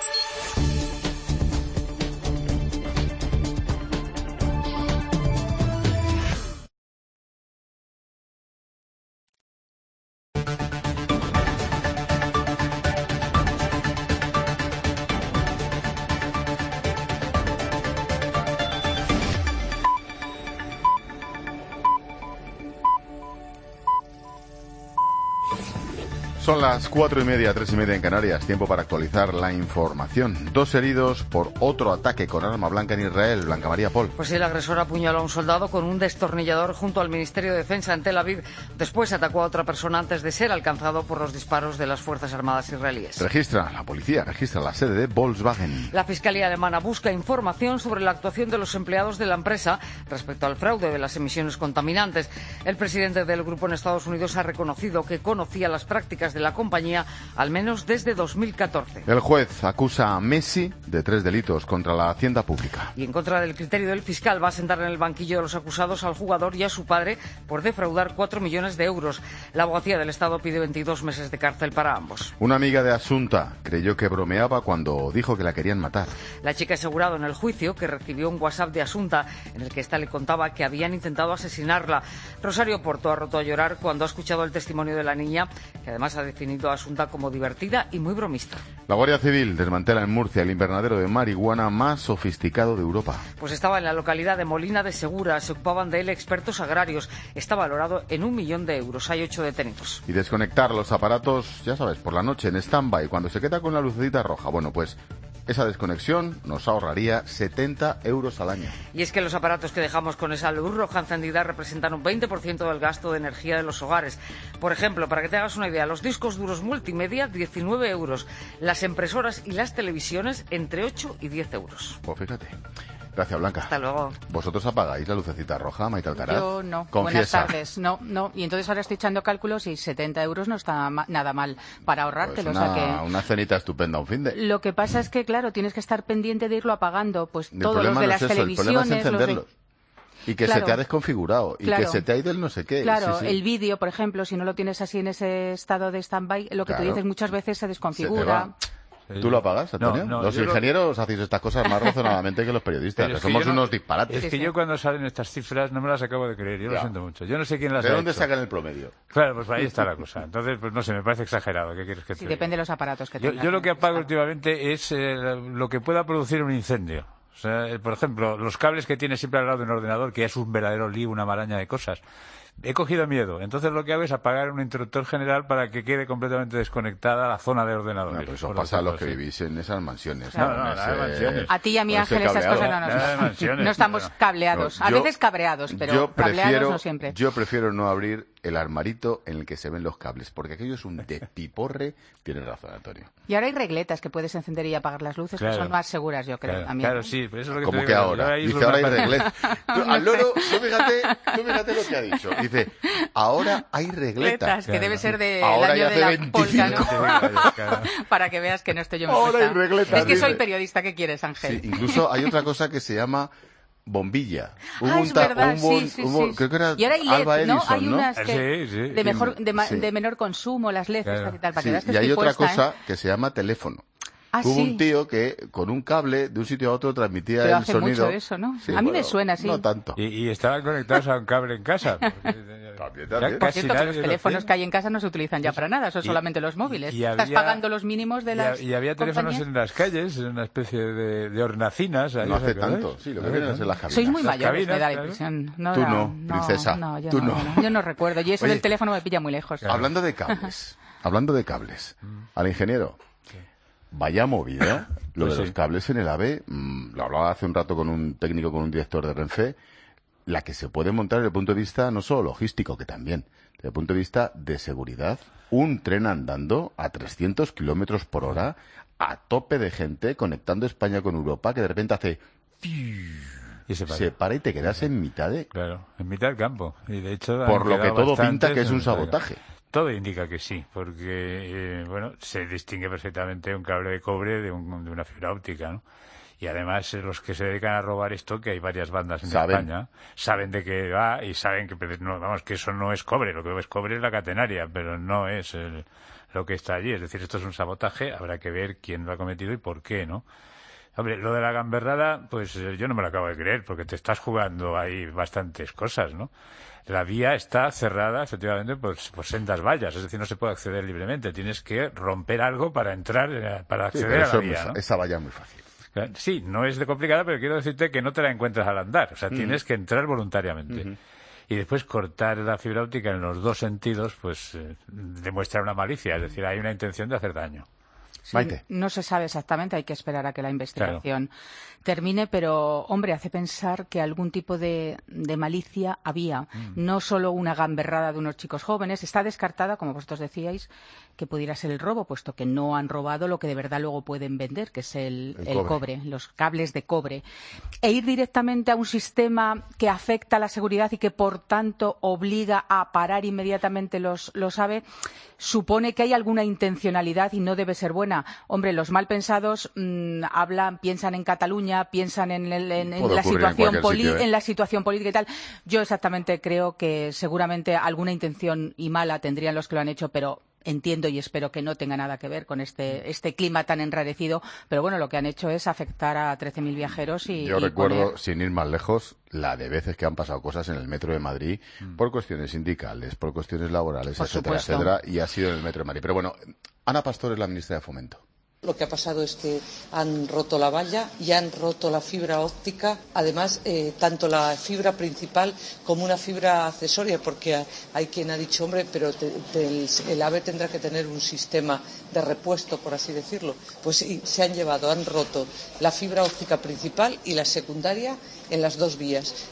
Son las cuatro y media, tres y media en Canarias. Tiempo para actualizar la información. Dos heridos por otro ataque con arma blanca en Israel. Blanca María Pol. Pues sí, el agresor apuñaló a un soldado con un destornillador junto al Ministerio de Defensa en Tel Aviv. Después atacó a otra persona antes de ser alcanzado por los disparos de las Fuerzas Armadas israelíes. Registra, la policía registra la sede de Volkswagen. La Fiscalía alemana busca información sobre la actuación de los empleados de la empresa respecto al fraude de las emisiones contaminantes. El presidente del grupo en Estados Unidos ha reconocido que conocía las prácticas de la compañía al menos desde dos mil catorce. El juez acusa a Messi de tres delitos contra la hacienda pública. Y en contra del criterio del fiscal va a sentar en el banquillo de los acusados al jugador y a su padre por defraudar cuatro millones de euros. La abogacía del Estado pide veintidós meses de cárcel para ambos. Una amiga de Asunta creyó que bromeaba cuando dijo que la querían matar. La chica ha asegurado en el juicio que recibió un WhatsApp de Asunta en el que ésta le contaba que habían intentado asesinarla. Rosario Porto ha roto a llorar cuando ha escuchado el testimonio de la niña, que además ha definido a Asunta como divertida y muy bromista. La Guardia Civil desmantela en Murcia el invernadero de marihuana más sofisticado de Europa. Pues estaba en la localidad de Molina de Segura, se ocupaban de él expertos agrarios. Está valorado en un millón de euros. Hay ocho detenidos. Y desconectar los aparatos, ya sabes, por la noche en stand-by, cuando se queda con la lucecita roja. Bueno, pues esa desconexión nos ahorraría setenta euros al año. Y es que los aparatos que dejamos con esa luz roja encendida representan un veinte por ciento del gasto de energía de los hogares. Por ejemplo, para que te hagas una idea, los discos duros multimedia, diecinueve euros. Las impresoras y las televisiones, entre ocho y diez euros. Pues fíjate. Gracias, Blanca. Hasta luego. ¿Vosotros apagáis la lucecita roja, Maite Alcaraz? Yo no. Confiesa. Buenas tardes. No, no. Y entonces ahora estoy echando cálculos y setenta euros no está ma- nada mal para ahorrártelo. Pues una, o sea que... una cenita estupenda, un fin de... Lo que pasa es que, claro, tienes que estar pendiente de irlo apagando. Pues El todos los problema de no las es eso, televisiones... el problema es los de- encenderlos. Y que Claro. se te ha desconfigurado. Y Claro. que se te ha ido el no sé qué. Claro, Sí, sí. el vídeo, por ejemplo, si no lo tienes así en ese estado de stand-by, lo que Claro. tú dices muchas veces se Se te desconfigura. va. ¿Tú lo apagas, Antonio? No, no, los yo lo- ingenieros hacéis estas cosas más razonadamente que los periodistas, Pero que es que somos yo no- unos disparates. Es que yo cuando salen estas cifras no me las acabo de creer, yo Ya. lo siento mucho. Yo no sé quién las ¿De ha dónde hecho. sacan el promedio? Claro, pues ahí está la cosa. Entonces, pues no sé, me parece exagerado. ¿Qué quieres que te Sí, diga? depende de los aparatos que Yo, tengas. yo lo que ¿no? apago últimamente es eh, lo que pueda producir un incendio. O sea, eh, por ejemplo, los cables que tienes siempre al lado de un ordenador, que es un verdadero lío, una maraña de cosas. He cogido miedo. Entonces lo que hago es apagar un interruptor general para que quede completamente desconectada la zona de ordenadores. No, pero eso por pasa a los ejemplo, que sí. vivís en esas mansiones. No, no, en nada de ese- mansiones. A ti y a mí, con ese Ángel, esas cableado. cosas no nos... Nada de mansiones, No estamos no. cableados. No, a yo- veces cabreados, pero yo cableados prefiero, no siempre. Yo prefiero no abrir el armarito en el que se ven los cables, porque aquello es un despiporre. Tienes razón, Antonio. Y ahora hay regletas que puedes encender y apagar las luces, Claro. que son más seguras, yo creo. Claro, también. claro, sí, pero eso es lo que Como te que digo, yo ahora. ahí Dice, uso ahora hay una parte- regletas. Tú, al loro, tú fíjate, tú fíjate lo que ha dicho. Dice, ahora hay regletas. Regletas, que debe ser del Ahora año ya de hace la veinticinco. polca, ¿no? Para que veas que no estoy yo muy Ahora hay puesta. regletas, Es que soy dice. periodista, ¿qué quieres, Ángel? Sí, incluso hay otra cosa que se llama bombilla. Hubo Ah, un es ta- verdad, hubo un- sí, sí, hubo- sí. creo que era Y ahora hay L E D, Alba ¿no? Edison, Hay unas ¿no? que Sí, sí. de, mejor, de, ma- Sí. de menor consumo, las L E D Claro. estas y tal, para Sí, que veas que y hay estoy otra puesta, cosa ¿eh? que se llama teléfono. Ah, Hubo sí. un tío que con un cable de un sitio a otro transmitía Pero el hace sonido. mucho eso, ¿no? Sí, A mí me bueno, suena, sí. No tanto. Y, y estaban conectados a un cable en casa. También, Ya también. Por casi cierto, que nadie los lo teléfonos tiene. que hay en casa no se utilizan ya para nada, son y- solamente los móviles. y Estás había- pagando los mínimos de Y, las ha- y había teléfonos compañías. en las calles, en una especie de, de hornacinas. ahí, No ¿os hace acordáis? tanto. Sí, lo que No, vienen no. es en las cabinas. Sois muy Las mayores, cabinas, me da la claro. impresión. No, Tú era- no, princesa, No, yo tú no, no. Yo no recuerdo. Y eso Oye, del teléfono me pilla muy lejos. Hablando de cables, hablando de cables, al ingeniero, vaya movida, lo Pues de sí. los cables en el AVE, mmm, lo hablaba hace un rato con un técnico, con un director de Renfe, la que se puede montar desde el punto de vista no solo logístico, que también, desde el punto de vista de seguridad, un tren andando a trescientos kilómetros por hora, a tope de gente, conectando España con Europa, que de repente hace... Y se para. Se para y te quedas en mitad de... Claro, en mitad del campo. Y de hecho, Por han lo que quedado todo bastantes pinta que es en un mitad del campo. sabotaje. Todo indica que sí, porque, eh, bueno, se distingue perfectamente un cable de cobre de, un- de una fibra óptica, ¿no? Y además eh, los que se dedican a robar esto, que hay varias bandas en ¿Saben? España, saben de qué va y saben que, no, vamos, que eso no es cobre, lo que es cobre es la catenaria, pero no es el, lo que está allí. Es decir, esto es un sabotaje, habrá que ver quién lo ha cometido y por qué, ¿no? Hombre, lo de la gamberrada, pues eh, yo no me lo acabo de creer, porque te estás jugando ahí bastantes cosas, ¿no? La vía está cerrada, efectivamente, por, por sendas vallas, es decir, no se puede acceder libremente. Tienes que romper algo para entrar, eh, para acceder sí, a la vía, ¿no? Esa valla es muy fácil. Sí, no es de complicada, pero quiero decirte que no te la encuentras al andar. O sea, mm. tienes que entrar voluntariamente. Mm-hmm. Y después cortar la fibra óptica en los dos sentidos, pues eh, demuestra una malicia. Es decir, hay una intención de hacer daño. Sí, Maite. No se sabe exactamente, hay que esperar a que la investigación claro. termine, pero, hombre, hace pensar que algún tipo de, de malicia había. Mm. No solo una gamberrada de unos chicos jóvenes. Está descartada, como vosotros decíais, que pudiera ser el robo, puesto que no han robado lo que de verdad luego pueden vender, que es el, el, el cobre. cobre, los cables de cobre. E ir directamente a un sistema que afecta a la seguridad y que, por tanto, obliga a parar inmediatamente los, los AVE, supone que hay alguna intencionalidad y no debe ser buena. Hombre, los mal pensados mmm, hablan, piensan en Cataluña, piensan en, el, en, en, la situación en, poli, en la situación política y tal. Yo exactamente creo que seguramente alguna intención y mala tendrían los que lo han hecho, pero entiendo y espero que no tenga nada que ver con este, este clima tan enrarecido, pero bueno, lo que han hecho es afectar a trece mil viajeros y... Yo y recuerdo, poner... sin ir más lejos, la de veces que han pasado cosas en el metro de Madrid mm. por cuestiones sindicales, por cuestiones laborales, por etcétera, supuesto. etcétera, y ha sido en el metro de Madrid. Pero bueno, Ana Pastor es la ministra de Fomento. Lo que ha pasado es que han roto la valla y han roto la fibra óptica, además eh, tanto la fibra principal como una fibra accesoria, porque hay quien ha dicho, hombre, pero te, te, el, el AVE tendrá que tener un sistema de repuesto, por así decirlo. Pues sí, se han llevado, han roto la fibra óptica principal y la secundaria en las dos vías.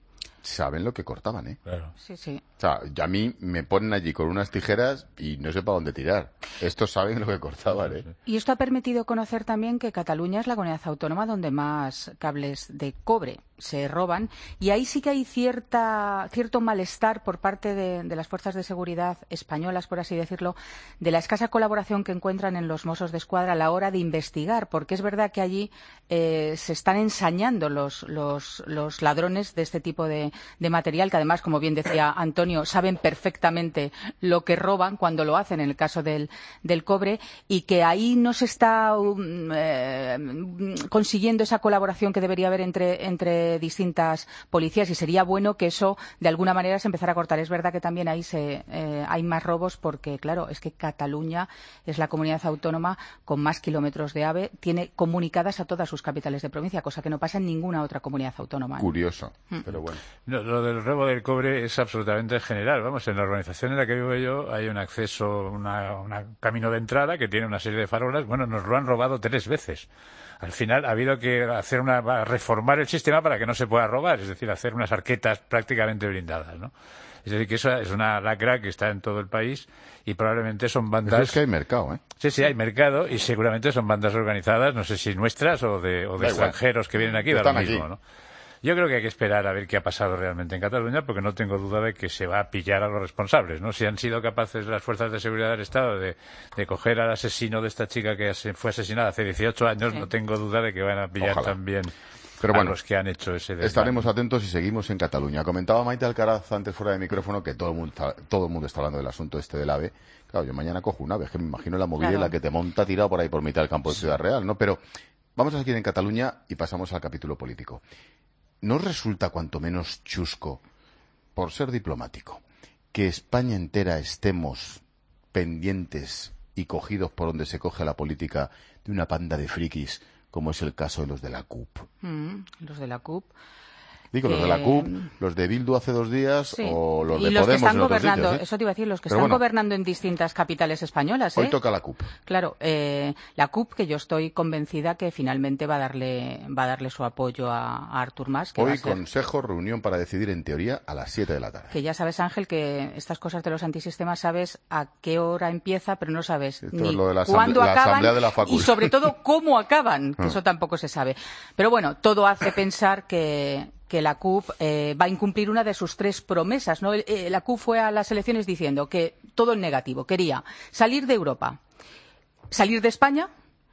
Saben lo que cortaban, ¿eh? Claro. Sí, sí. O sea, a mí me ponen allí con unas tijeras y no sé para dónde tirar. Estos saben lo que cortaban, ¿eh? Y esto ha permitido conocer también que Cataluña es la comunidad autónoma donde más cables de cobre se roban, y ahí sí que hay cierta, cierto malestar por parte de, de las fuerzas de seguridad españolas, por así decirlo, de la escasa colaboración que encuentran en los Mossos de Escuadra a la hora de investigar, porque es verdad que allí eh, se están ensañando los, los, los ladrones de este tipo de, de material, que además, como bien decía Antonio, saben perfectamente lo que roban cuando lo hacen, en el caso del, del cobre, y que ahí no se está um, eh, consiguiendo esa colaboración que debería haber entre, entre distintas policías, y sería bueno que eso de alguna manera se empezara a cortar. Es verdad que también ahí se, eh, hay más robos porque, claro, es que Cataluña es la comunidad autónoma con más kilómetros de AVE, tiene comunicadas a todas sus capitales de provincia, cosa que no pasa en ninguna otra comunidad autónoma, ¿eh? Curioso, mm. pero bueno. No, lo del robo del cobre es absolutamente general. Vamos, en la urbanización en la que vivo yo hay un acceso, una, una camino de entrada que tiene una serie de farolas. Bueno, nos lo han robado tres veces. Al final ha habido que hacer una, reformar el sistema para que no se pueda robar, es decir, hacer unas arquetas prácticamente blindadas, ¿no? Es decir, que eso es una lacra que está en todo el país y probablemente son bandas... Eso es que hay mercado, ¿eh? Sí, sí, hay mercado y seguramente son bandas organizadas, no sé si nuestras o de, o de extranjeros que vienen aquí, da lo mismo, ¿no? Yo creo que hay que esperar a ver qué ha pasado realmente en Cataluña, porque no tengo duda de que se va a pillar a los responsables, ¿no? Si han sido capaces las fuerzas de seguridad del Estado de, de coger al asesino de esta chica que fue asesinada hace dieciocho años, sí. No tengo duda de que van a pillar Ojalá. también Pero a bueno, los que han hecho ese desmán. Estaremos atentos y seguimos en Cataluña. Comentaba Maite Alcaraz antes fuera de micrófono que todo el mundo está, todo el mundo está hablando del asunto este del AVE. Claro, yo mañana cojo un AVE, es que me imagino la movida claro. en la que te monta tirado por ahí por mitad del campo de Ciudad Real, ¿no? Pero vamos a seguir en Cataluña y pasamos al capítulo político. ¿No resulta cuanto menos chusco, por ser diplomático, que España entera estemos pendientes y cogidos por donde se coge la política de una panda de frikis, como es el caso de los de la C U P? Mm, los de la C U P. Digo, los eh, de la C U P, los de Bildu hace dos días sí. o los y de los Podemos que están en otros gobernando, sitios, ¿eh? Eso te iba a decir, los que Pero están bueno, gobernando en distintas capitales españolas, ¿eh? Hoy toca la C U P. Claro, eh, la C U P, que yo estoy convencida que finalmente va a darle va a darle su apoyo a, a Artur Mas. Que Hoy va a ser, consejo, reunión para decidir en teoría a las siete de la tarde. Que ya sabes, Ángel, que estas cosas de los antisistemas sabes a qué hora empieza, pero no sabes Esto ni es lo de la cuándo la acaban de la y sobre todo cómo acaban, que eso tampoco se sabe. Pero bueno, todo hace pensar que que la C U P eh, va a incumplir una de sus tres promesas, ¿no? Eh, la C U P fue a las elecciones diciendo que todo en negativo, quería salir de Europa, salir de España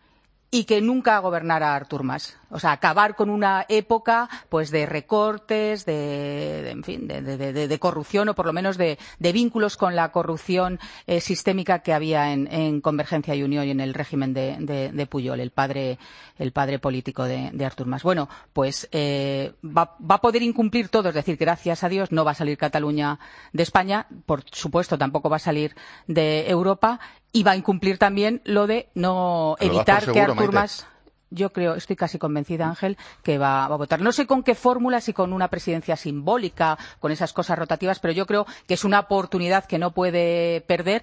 y que nunca gobernara Artur Mas. O sea, acabar con una época pues de recortes, de, de en fin, de, de, de, de corrupción o por lo menos de, de vínculos con la corrupción eh, sistémica que había en, en Convergencia y Unió y en el régimen de, de, de Pujol, el padre, el padre político de, de Artur Mas. Bueno, pues eh, va, va a poder incumplir todo, es decir, gracias a Dios no va a salir Cataluña de España, por supuesto tampoco va a salir de Europa, y va a incumplir también lo de no evitar seguro, que Artur Mas... Yo creo, estoy casi convencida, Ángel, que va, va a votar. No sé con qué fórmula, si con una presidencia simbólica, con esas cosas rotativas, pero yo creo que es una oportunidad que no puede perder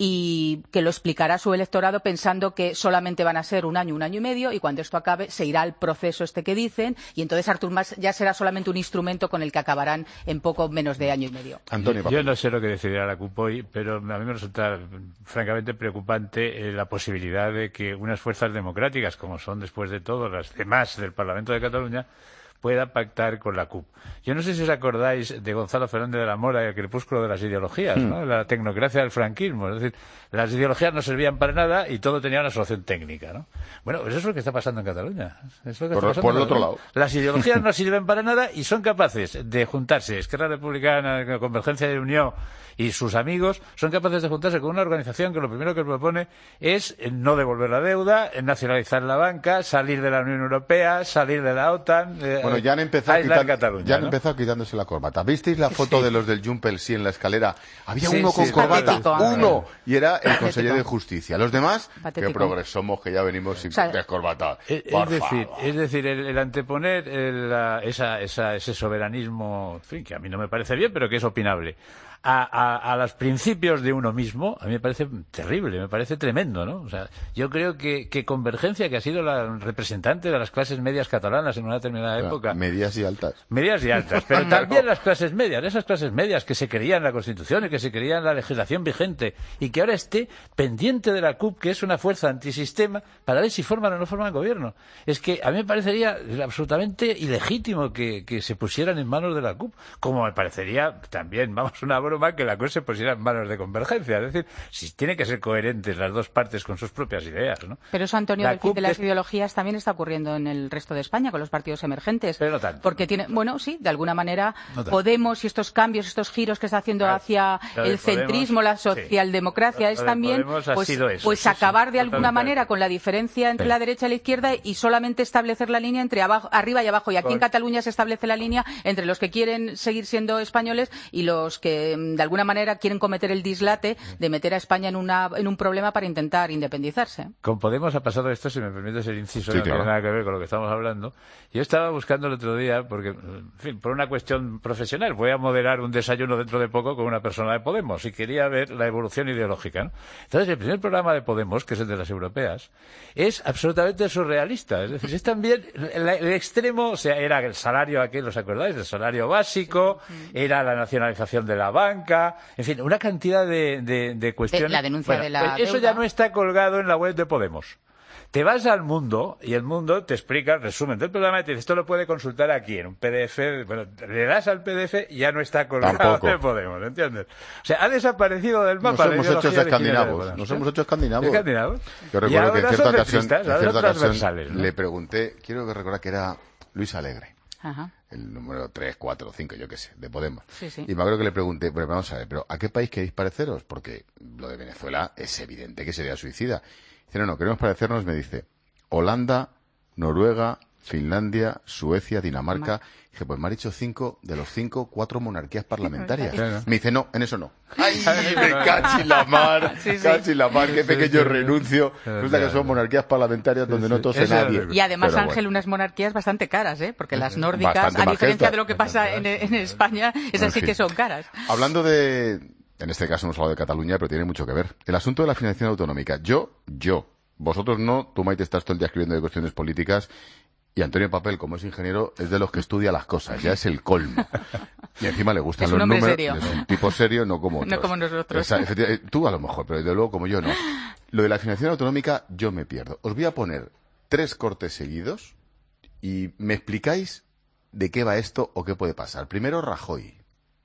y que lo explicará su electorado pensando que solamente van a ser un año, un año y medio, y cuando esto acabe se irá al proceso este que dicen, y entonces Artur Mas ya será solamente un instrumento con el que acabarán en poco menos de año y medio. Antonio, yo no sé lo que decidirá la C U P hoy, pero a mí me resulta francamente preocupante eh, la posibilidad de que unas fuerzas democráticas, como son después de todo las demás del Parlamento de Cataluña, pueda pactar con la C U P. Yo no sé si os acordáis de Gonzalo Fernández de la Mora y el crepúsculo de las ideologías, ¿no? La tecnocracia del franquismo. Es decir, las ideologías no servían para nada y todo tenía una solución técnica, ¿no? Bueno, pues eso es lo que está pasando en Cataluña. Es lo que por está pasando por el otro lado. Las ideologías no sirven para nada y son capaces de juntarse. Esquerra Republicana, Convergencia y Unió y sus amigos son capaces de juntarse con una organización que lo primero que propone es no devolver la deuda, nacionalizar la banca, salir de la Unión Europea, salir de la OTAN. Eh, bueno, ya han empezado, quitan, Cataluña, ya han ¿no? empezado quitándose la corbata. ¿Visteis la foto sí. de los del Jumpel sí en la escalera? Había sí, uno sí, con sí, corbata, patético, uno, y era el Patético. consejero de Justicia. Los demás, Patético. qué progres somos que ya venimos sin O sea, descorbatados. Es, es decir, es decir, el, el anteponer el, la, esa, esa, ese soberanismo, en fin, que a mí no me parece bien, pero que es opinable, a, a, a los principios de uno mismo, a mí me parece terrible, me parece tremendo, ¿no? O sea, yo creo que, que Convergencia, que ha sido la representante de las clases medias catalanas en una determinada Claro, época... medias y altas. Medias y altas, pero también las clases medias, esas clases medias que se creían en la Constitución y que se creían en la legislación vigente y que ahora esté pendiente de la C U P, que es una fuerza antisistema, para ver si forman o no forman gobierno. Es que a mí me parecería absolutamente ilegítimo que, que se pusieran en manos de la C U P, como me parecería también, vamos, una broma, que la C U P se pusiera en manos de Convergencia. Es decir, si tienen que ser coherentes las dos partes con sus propias ideas, ¿no? Pero eso, Antonio, La del fin de las es... ideologías también está ocurriendo en el resto de España con los partidos emergentes. Pero no tanto. Porque tiene, bueno, sí, de alguna manera No Podemos y estos cambios, estos giros que está haciendo Claro, hacia lo de el centrismo, Podemos, la socialdemocracia, sí. es Lo de también Podemos ha pues, sido eso, pues sí, sí, acabar de alguna totalmente. manera con la diferencia entre Sí. la derecha y la izquierda y solamente establecer la línea entre abajo, arriba y abajo. Y aquí en Correcto. Cataluña se establece la línea entre los que quieren seguir siendo españoles y los que mm, de alguna manera quieren cometer el dislate de meter a España en, una, en un problema para intentar independizarse. Con Podemos ha pasado esto, si me permite ser inciso, Sí, no claro. tiene nada que ver con lo que estamos hablando. Yo estaba buscando el otro día, porque, en fin, por una cuestión profesional, voy a moderar un desayuno dentro de poco con una persona de Podemos y quería ver la evolución ideológica, ¿no? Entonces, el primer programa de Podemos, que es el de las europeas, es absolutamente surrealista. Es decir, es también el, el extremo, o sea, era el salario aquel, ¿os acordáis? El salario básico, era la nacionalización de la banca, en fin, una cantidad de, de, de cuestiones. La denuncia Bueno, de la pues eso deuda. ya no está colgado en la web de Podemos. Te vas al Mundo y el Mundo te explica el resumen del programa y te dice, esto lo puede consultar aquí en un P D F. Bueno, le das al P D F y ya no está colgado Tampoco. de Podemos, ¿entiendes? O sea, ha desaparecido del mapa. Nos la hemos ideología hecho original de escandinavos. Podemos, Nos ¿eh? hemos hecho escandinavos. Escandinavos. Yo Y recuerdo que en ahora cierta son ocasión, en centristas, ahora cierta son ocasión transversales, ¿no? le pregunté, quiero que recordar que era Luis Alegre. Ajá. El número tres, cuatro, cinco, yo qué sé, de Podemos. Sí, sí. Y me acuerdo que le pregunté, pero vamos a ver, ¿pero a qué país queréis pareceros? Porque lo de Venezuela es evidente que sería suicida. Dice, no, no, queremos parecernos, me dice, Holanda, Noruega, Finlandia, Suecia, Dinamarca. Dije, pues me ha dicho cinco, de los cinco, cuatro monarquías parlamentarias. Claro. Me dice, no, en eso no. ¡Ay, me cachi la mar! Sí, sí. Cachi la mar, qué pequeño Sí, sí. renuncio. Resulta que son monarquías parlamentarias donde no tose Eso nadie. es Y además, Pero Ángel, bueno. unas monarquías bastante caras, ¿eh? Porque las nórdicas, Bastante a más diferencia que de lo que esta. pasa en, en España, esas En sí fin. que son caras. Hablando de... En este caso hemos hablado de Cataluña, pero tiene mucho que ver. El asunto de la financiación autonómica. Yo, yo. Vosotros no. Tú, Maite, estás todo el día escribiendo de cuestiones políticas. Y Antonio Papel, como es ingeniero, es de los que estudia las cosas. Ya es el colmo. Y encima le gustan Es los un hombre números. serio. Es un tipo serio, no como otros. No como nosotros. Esa- efectivamente, tú a lo mejor, pero desde luego como yo no. Lo de la financiación autonómica, yo me pierdo. Os voy a poner tres cortes seguidos y me explicáis de qué va esto o qué puede pasar. Primero, Rajoy.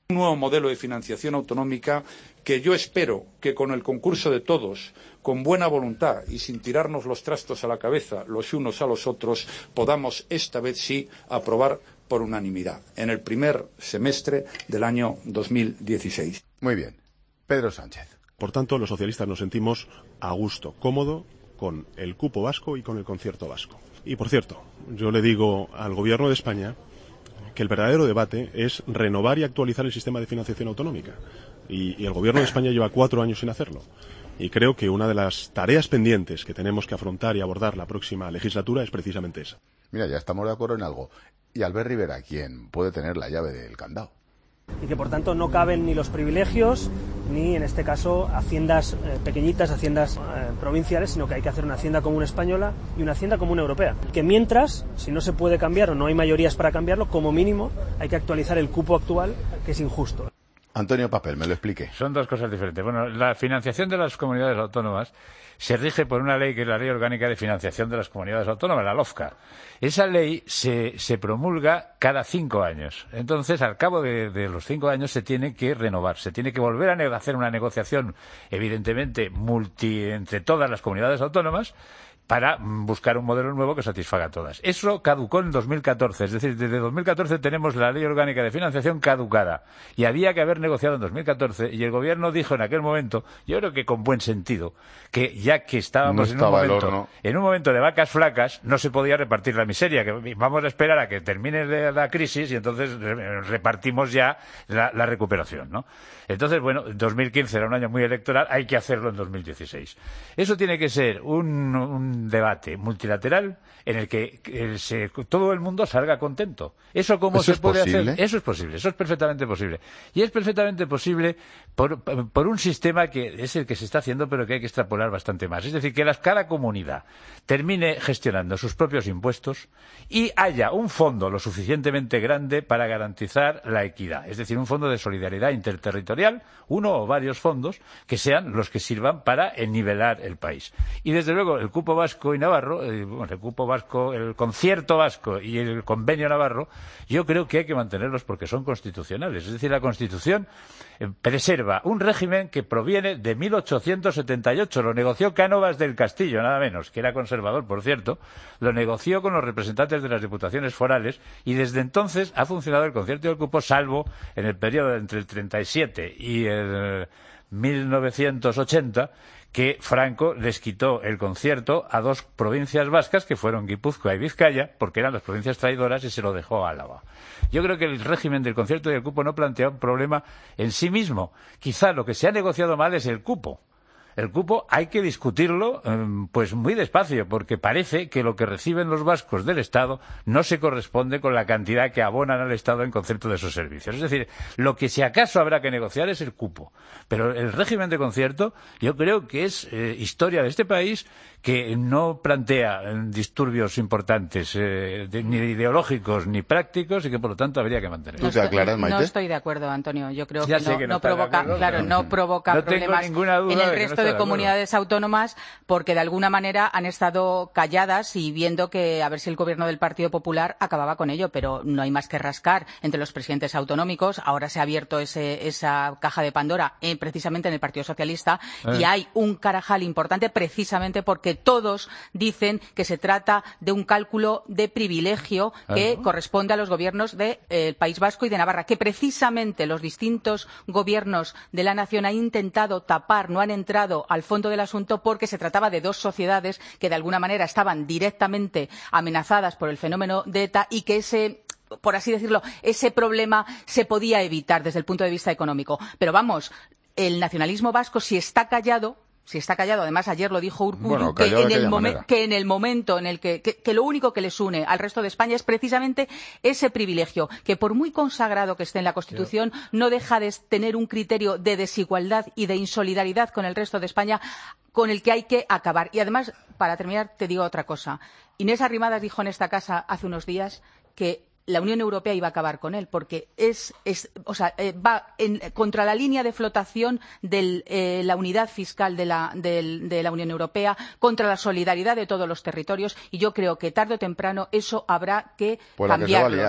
Un nuevo modelo de financiación autonómica que yo espero que con el concurso de todos, con buena voluntad y sin tirarnos los trastos a la cabeza los unos a los otros, podamos esta vez sí aprobar por unanimidad en el primer semestre del año dos mil dieciséis. Muy bien. Pedro Sánchez. Por tanto, los socialistas nos sentimos a gusto, cómodo con el cupo vasco y con el concierto vasco. Y, por cierto, yo le digo al Gobierno de España que el verdadero debate es renovar y actualizar el sistema de financiación autonómica. Y, y el Gobierno de España lleva cuatro años sin hacerlo. Y creo que una de las tareas pendientes que tenemos que afrontar y abordar la próxima legislatura es precisamente esa. Mira, ya estamos de acuerdo en algo. Y Albert Rivera, ¿quién puede tener la llave del candado? Y que, por tanto, no caben ni los privilegios ni, en este caso, haciendas eh, pequeñitas, haciendas eh, provinciales, sino que hay que hacer una hacienda común española y una hacienda común europea. Que mientras, si no se puede cambiar o no hay mayorías para cambiarlo, como mínimo hay que actualizar el cupo actual, que es injusto. Antonio Papel, me lo explique. Son dos cosas diferentes. Bueno, la financiación de las comunidades autónomas se rige por una ley que es la Ley Orgánica de Financiación de las Comunidades Autónomas, la LOFCA. Esa ley se, se promulga cada cinco años. Entonces, al cabo de, de los cinco años se tiene que renovar, se tiene que volver a hacer una negociación, evidentemente, multi entre todas las comunidades autónomas, para buscar un modelo nuevo que satisfaga a todas. Eso caducó en dos mil catorce, es decir, desde dos mil catorce tenemos la Ley Orgánica de Financiación caducada y había que haber negociado en dos mil catorce y el Gobierno dijo en aquel momento, yo creo que con buen sentido, que ya que estábamos no en, un momento, en un momento de vacas flacas no se podía repartir la miseria, que vamos a esperar a que termine la crisis y entonces repartimos ya la, la recuperación, ¿no? Entonces, bueno, dos mil quince era un año muy electoral, hay que hacerlo en dos mil dieciséis. Eso tiene que ser un, un debate multilateral en el que el, se, todo el mundo salga contento. ¿Eso cómo ¿Eso se puede posible? hacer? Eso es posible, eso es perfectamente posible. Y es perfectamente posible por, por un sistema que es el que se está haciendo, pero que hay que extrapolar bastante más. Es decir, que las, cada comunidad termine gestionando sus propios impuestos y haya un fondo lo suficientemente grande para garantizar la equidad. Es decir, un fondo de solidaridad interterritorial, uno o varios fondos, que sean los que sirvan para nivelar el país. Y desde luego el cupo vasco y navarro, eh, bueno, el cupo vasco, el concierto vasco y el convenio navarro, yo creo que hay que mantenerlos porque son constitucionales. Es decir, la Constitución eh, preserva un régimen que proviene de mil ochocientos setenta y ocho. Lo negoció Cánovas del Castillo, nada menos, que era conservador, por cierto. Lo negoció con los representantes de las diputaciones forales y desde entonces ha funcionado el concierto y el cupo, salvo en el periodo entre el treinta y siete y el mil novecientos ochenta, que Franco les quitó el concierto a dos provincias vascas que fueron Guipúzcoa y Vizcaya, porque eran las provincias traidoras, y se lo dejó a Álava. Yo creo que el régimen del concierto y el cupo no plantea un problema en sí mismo. Quizá lo que se ha negociado mal es el cupo. El cupo hay que discutirlo pues muy despacio, porque parece que lo que reciben los vascos del Estado no se corresponde con la cantidad que abonan al Estado en concepto de esos servicios. Es decir, lo que si acaso habrá que negociar es el cupo. Pero el régimen de concierto yo creo que es eh, historia de este país, que no plantea disturbios importantes, eh, de, ni ideológicos ni prácticos, y que por lo tanto habría que mantener. ¿Tú te aclaras, Maite? No estoy de acuerdo, Antonio. Yo creo ya que, sé no, que no, no provoca, acuerdo, claro, pero... no provoca no problemas tengo ninguna duda en el de resto que no de de comunidades autónomas, porque de alguna manera han estado calladas y viendo que a ver si el gobierno del Partido Popular acababa con ello, pero no hay más que rascar entre los presidentes autonómicos. Ahora se ha abierto ese, esa caja de Pandora eh, precisamente en el Partido Socialista eh. y hay un carajal importante precisamente porque todos dicen que se trata de un cálculo de privilegio que uh-huh. corresponde a los gobiernos del de, eh, País Vasco y de Navarra, que precisamente los distintos gobiernos de la nación han intentado tapar, no han entrado al fondo del asunto porque se trataba de dos sociedades que de alguna manera estaban directamente amenazadas por el fenómeno de ETA y que ese, por así decirlo, ese problema se podía evitar desde el punto de vista económico. Pero vamos, el nacionalismo vasco, si está callado, si está callado, además ayer lo dijo Urkullu, bueno, que, en el momen, que en el momento en el que, que, que lo único que les une al resto de España es precisamente ese privilegio, que por muy consagrado que esté en la Constitución, no deja de tener un criterio de desigualdad y de insolidaridad con el resto de España con el que hay que acabar. Y además, para terminar, te digo otra cosa. Inés Arrimadas dijo en esta casa hace unos días que la Unión Europea iba a acabar con él, porque es, es o sea, eh, va en, contra la línea de flotación de eh, la unidad fiscal de la, de, de la Unión Europea, contra la solidaridad de todos los territorios, y yo creo que tarde o temprano eso habrá que pues cambiarlos. La que se va a liar.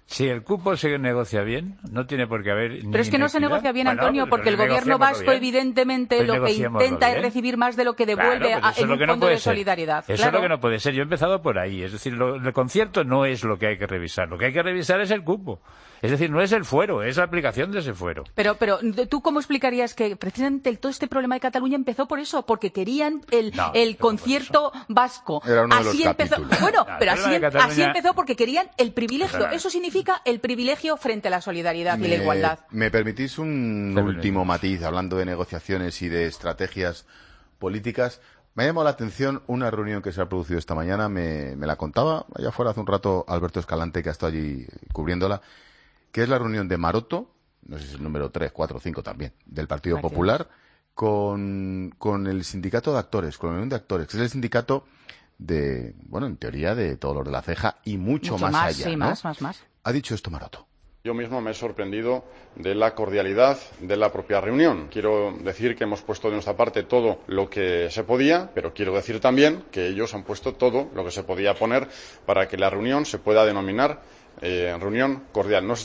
Si el cupo se negocia bien, no tiene por qué haber. Pero es que no se negocia bien, Antonio, bueno, porque el gobierno vasco, bien. evidentemente, pues lo que intenta bien. es recibir más de lo que devuelve claro, a, en un fondo no de ser. solidaridad. Eso claro. es lo que no puede ser. Yo he empezado por ahí. Es decir, lo, el concierto no es lo que hay que revisar. Lo que hay que revisar es el cupo. Es decir, no es el fuero, es la aplicación de ese fuero. Pero, pero ¿tú cómo explicarías que precisamente el, todo este problema de Cataluña empezó por eso? Porque querían el, no, el concierto vasco. Era uno así de los empezó. capítulos. Bueno, no, pero así, Cataluña... así empezó porque querían el privilegio. Claro. Eso significa el privilegio frente a la solidaridad me, y la igualdad. ¿Me permitís un sí, último matiz, hablando de negociaciones y de estrategias políticas? Me ha llamado la atención una reunión que se ha producido esta mañana, me, me la contaba allá afuera hace un rato Alberto Escalante, que ha estado allí cubriéndola, que es la reunión de Maroto, no sé si es el número tres, cuatro, cinco también, del Partido Gracias. Popular, con, con el sindicato de actores, con la unión de actores, que es el sindicato de, bueno, en teoría de todos los de la ceja y mucho, mucho más, más allá, sí, ¿no? más, más, más. Ha dicho esto Maroto. Yo mismo me he sorprendido de la cordialidad de la propia reunión. Quiero decir que hemos puesto de nuestra parte todo lo que se podía, pero quiero decir también que ellos han puesto todo lo que se podía poner para que la reunión se pueda denominar eh, reunión cordial. No...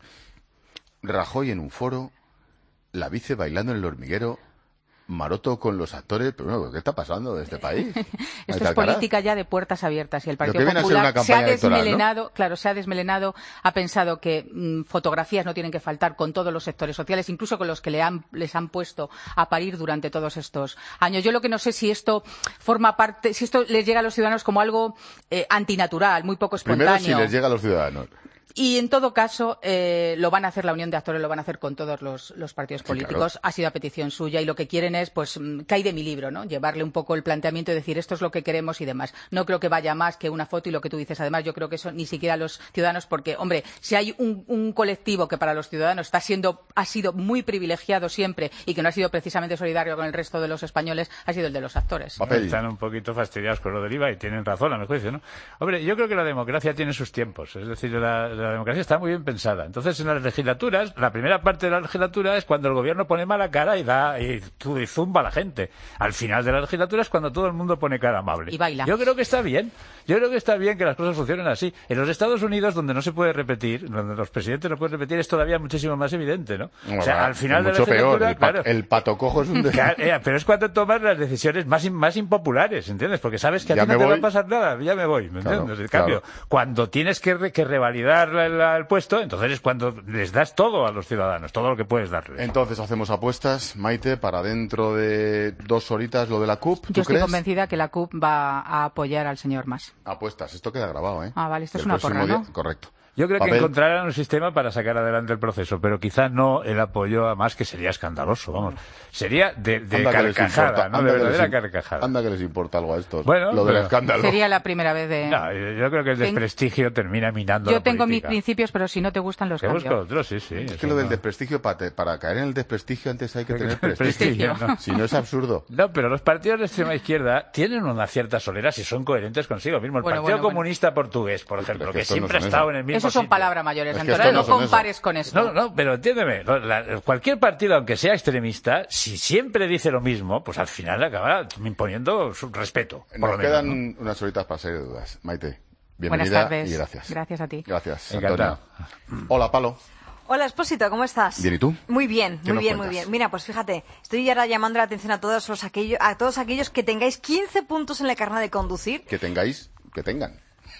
Rajoy en un foro, la vice bailando en el hormiguero, Maroto con los actores, pero bueno, ¿qué está pasando en este país? Esto es política ya de puertas abiertas y el Partido Popular se ha desmelenado, ¿no? claro, se ha desmelenado, ha pensado que mmm, fotografías no tienen que faltar con todos los sectores sociales, incluso con los que le han, les han puesto a parir durante todos estos años. Yo lo que no sé si esto forma parte, si esto les llega a los ciudadanos como algo eh, antinatural, muy poco espontáneo. Primero, si les llega a los ciudadanos. Y en todo caso, eh, lo van a hacer la unión de actores, lo van a hacer con todos los, los partidos políticos. Sí, claro. Ha sido a petición suya y lo que quieren es, pues, cae de mi libro, ¿no? Llevarle un poco el planteamiento y decir esto es lo que queremos y demás. No creo que vaya más que una foto y lo que tú dices. Además, yo creo que eso ni siquiera los ciudadanos, porque, hombre, si hay un, un colectivo que para los ciudadanos está siendo, ha sido muy privilegiado siempre y que no ha sido precisamente solidario con el resto de los españoles, ha sido el de los actores. Papel. Están un poquito fastidiados con lo del I V A y tienen razón, a mi juicio, ¿no? Hombre, yo creo que la democracia tiene sus tiempos. Es decir, la, la democracia está muy bien pensada. Entonces, en las legislaturas, la primera parte de la legislatura es cuando el gobierno pone mala cara y da y, y zumba a la gente. Al final de la legislatura es cuando todo el mundo pone cara amable. Y baila. Yo creo que está bien. Yo creo que está bien que las cosas funcionen así. En los Estados Unidos, donde no se puede repetir, donde los presidentes no pueden repetir, es todavía muchísimo más evidente, ¿no? Bueno, o sea, al final de la mucho legislatura, peor. El, claro, pa el pato cojo es un... Claro, eh, pero es cuando tomas las decisiones más, in, más impopulares, ¿entiendes? Porque sabes que a ya ti no te voy. va a pasar nada, ya me voy, ¿me claro, entiendes? En cambio, claro. cuando tienes que, re, que revalidar la, la, el puesto, entonces es cuando les das todo a los ciudadanos, todo lo que puedes darles. Entonces hacemos apuestas, Maite, para dentro de dos horitas lo de la C U P. ¿tú Yo estoy crees? convencida que la C U P va a apoyar al señor Mas. Apuestas, esto queda grabado, ¿eh? Ah, vale, esto el es una porra, día... ¿no? Correcto. Yo creo Papel. que encontrarán un sistema para sacar adelante el proceso, pero quizá no el apoyo a Mas, que sería escandaloso, vamos. Sería de, de carcajada, ¿no? De verdadera carcajada. Anda que les importa algo a estos, bueno, lo del escándalo. Sería la primera vez de... No, yo creo que el desprestigio Ten... termina minando Yo la tengo política. mis principios, pero si no te gustan los Te cambio. busco otros, sí, sí. Es que lo del desprestigio, para, para caer en el desprestigio antes hay que tener prestigio. prestigio ¿no? Si no es absurdo. No, pero los partidos de extrema izquierda tienen una cierta solera si son coherentes consigo mismo. El bueno, Partido bueno, Comunista bueno. Portugués, por ejemplo, que, que siempre no ha estado eso. en el mismo Eso son sitio. palabras mayores, es Antonio. No, no compares eso. con eso. No, no, pero entiéndeme. La, cualquier partido, aunque sea extremista, si siempre dice lo mismo, pues al final acaba imponiendo su respeto. Nos por lo quedan menos, ¿no? unas horitas para salir de dudas. Maite, bienvenida. Buenas tardes. Y gracias. Gracias a ti. Gracias, Encantado. Antonio. Hola, Palo. Hola, Expósito, ¿cómo estás? Bien, ¿y tú? Muy bien, ¿Qué muy nos bien, muy cuentas? bien. Mira, pues fíjate, estoy ahora llamando la atención a todos los aquellos, a todos aquellos que tengáis quince puntos en el carnet de conducir. Que tengáis, que tengan.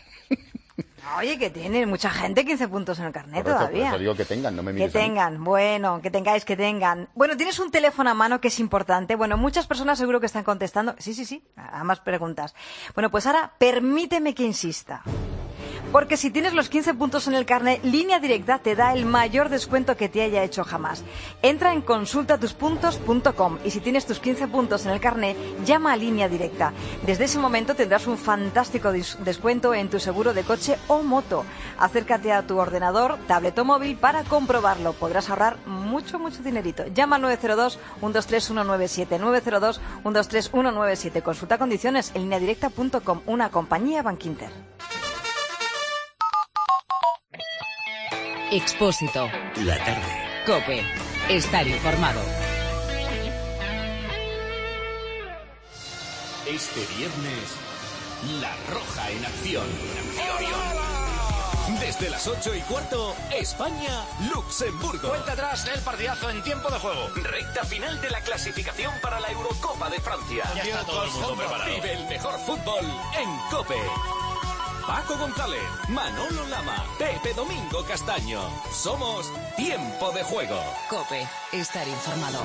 Oye, que tienen mucha gente quince puntos en el carnet Correcto, todavía. Por eso digo que tengan, no me Que mires a mí. tengan, bueno, que tengáis, que tengan. Bueno, tienes un teléfono a mano que es importante. Bueno, muchas personas seguro que están contestando. Sí, sí, sí, a más preguntas. Bueno, pues ahora permíteme que insista. Porque si tienes los quince puntos en el carnet, Línea Directa te da el mayor descuento que te haya hecho jamás. Entra en consulta tus puntos punto com y si tienes tus quince puntos en el carnet, llama a Línea Directa. Desde ese momento tendrás un fantástico descuento en tu seguro de coche o moto. Acércate a tu ordenador, tablet o móvil para comprobarlo. Podrás ahorrar mucho, mucho dinerito. Llama al nueve cero dos, uno dos tres, uno nueve siete, nueve cero dos, uno dos tres, uno nueve siete. Consulta condiciones en línea directa punto com, una compañía Bankinter. Expósito. La tarde. COPE. Estar informado. Este viernes, La Roja en acción. Desde las ocho y cuarto, España-Luxemburgo. Cuenta atrás del partidazo en tiempo de juego. Recta final de la clasificación para la Eurocopa de Francia. Ya está todo el mundo preparado. Vive el mejor fútbol en COPE. Paco González, Manolo Lama, Pepe Domingo Castaño. Somos Tiempo de Juego. COPE, estar informado.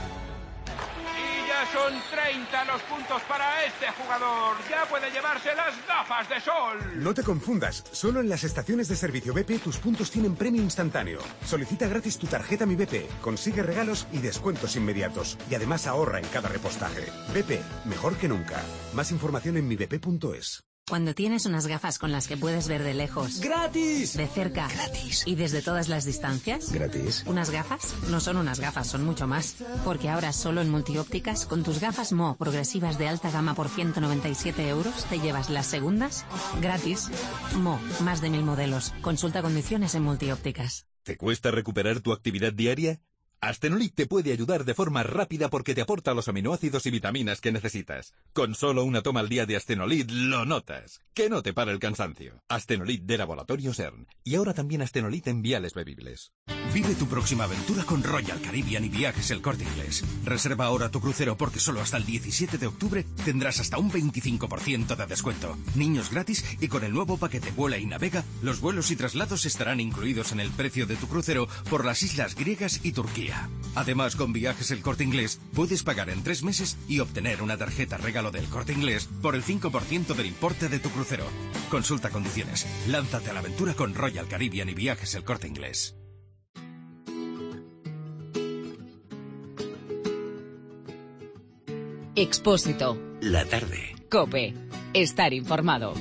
Ya son treinta los puntos para este jugador. Ya puede llevarse las gafas de sol. No te confundas. Solo en las estaciones de servicio B P tus puntos tienen premio instantáneo. Solicita gratis tu tarjeta Mi B P. Consigue regalos y descuentos inmediatos. Y además ahorra en cada repostaje. B P, mejor que nunca. Más información en mi b p punto es. Cuando tienes unas gafas con las que puedes ver de lejos, ¡gratis! De cerca, ¡gratis! Y desde todas las distancias, ¡gratis! Unas gafas no son unas gafas, son mucho más. Porque ahora solo en Multiópticas, con tus gafas Mo progresivas de alta gama por ciento noventa y siete euros, te llevas las segundas gratis. Mo, más de mil modelos. Consulta condiciones en Multiópticas. ¿Te cuesta recuperar tu actividad diaria? Astenolit te puede ayudar de forma rápida porque te aporta los aminoácidos y vitaminas que necesitas. Con solo una toma al día de Astenolit lo notas. Que no te para el cansancio. Astenolit de Laboratorio CERN. Y ahora también Astenolit en viales bebibles. Vive tu próxima aventura con Royal Caribbean y Viajes El Corte Inglés. Reserva ahora tu crucero porque solo hasta el diecisiete de octubre tendrás hasta un veinticinco por ciento de descuento. Niños gratis y con el nuevo paquete Vuela y Navega, los vuelos y traslados estarán incluidos en el precio de tu crucero por las islas griegas y Turquía. Además, con Viajes El Corte Inglés puedes pagar en tres meses y obtener una tarjeta regalo del Corte Inglés por el cinco por ciento del importe de tu crucero. Consulta condiciones. Lánzate a la aventura con Royal Caribbean y Viajes El Corte Inglés. Expósito. La tarde. COPE. Estar informado.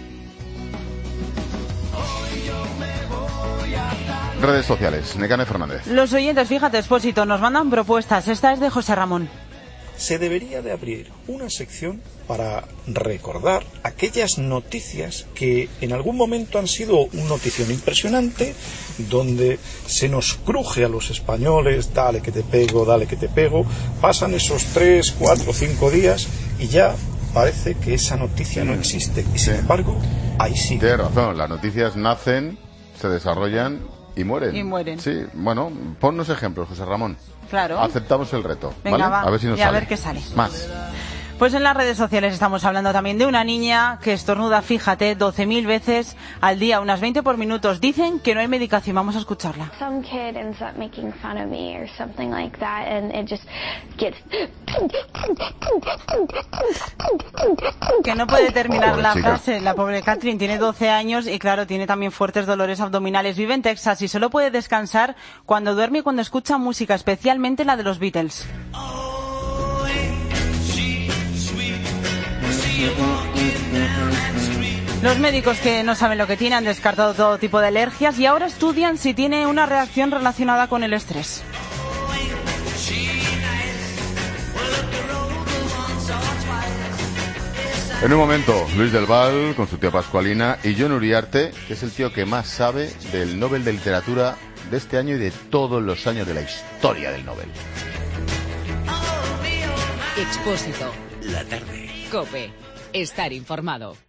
Redes sociales. Nekane Fernández. Los oyentes, fíjate, Expósito, nos mandan propuestas. Esta es de José Ramón. Se debería de abrir una sección para recordar aquellas noticias que en algún momento han sido un notición impresionante, donde se nos cruje a los españoles, dale que te pego, dale que te pego, pasan esos tres, cuatro, cinco días y ya parece que esa noticia no existe, y sin embargo, ahí sí. Tienes razón, las noticias nacen, se desarrollan y mueren. Y mueren. Sí, bueno, ponnos ejemplos, José Ramón. Claro. Aceptamos el reto. Venga, ¿vale? va. A ver si nos y a sale. ver qué sale. Más. Pues en las redes sociales estamos hablando también de una niña que estornuda, fíjate, doce mil veces al día, unas veinte por minutos. Dicen que no hay medicación. Vamos a escucharla. Some kid ends up making fun of me or something like that, and it just gets. Que no puede terminar Pobre la chica. frase. La pobre Catherine tiene doce años y, claro, tiene también fuertes dolores abdominales. Vive en Texas y solo puede descansar cuando duerme y cuando escucha música, especialmente la de los Beatles. Los médicos que no saben lo que tiene han descartado todo tipo de alergias y ahora estudian si tiene una reacción relacionada con el estrés. En un momento, Luis del Val con su tía Pascualina y Jon Uriarte, que es el tío que más sabe del Nobel de Literatura de este año y de todos los años de la historia del Nobel. Expósito. La tarde. COPE. Estar informado.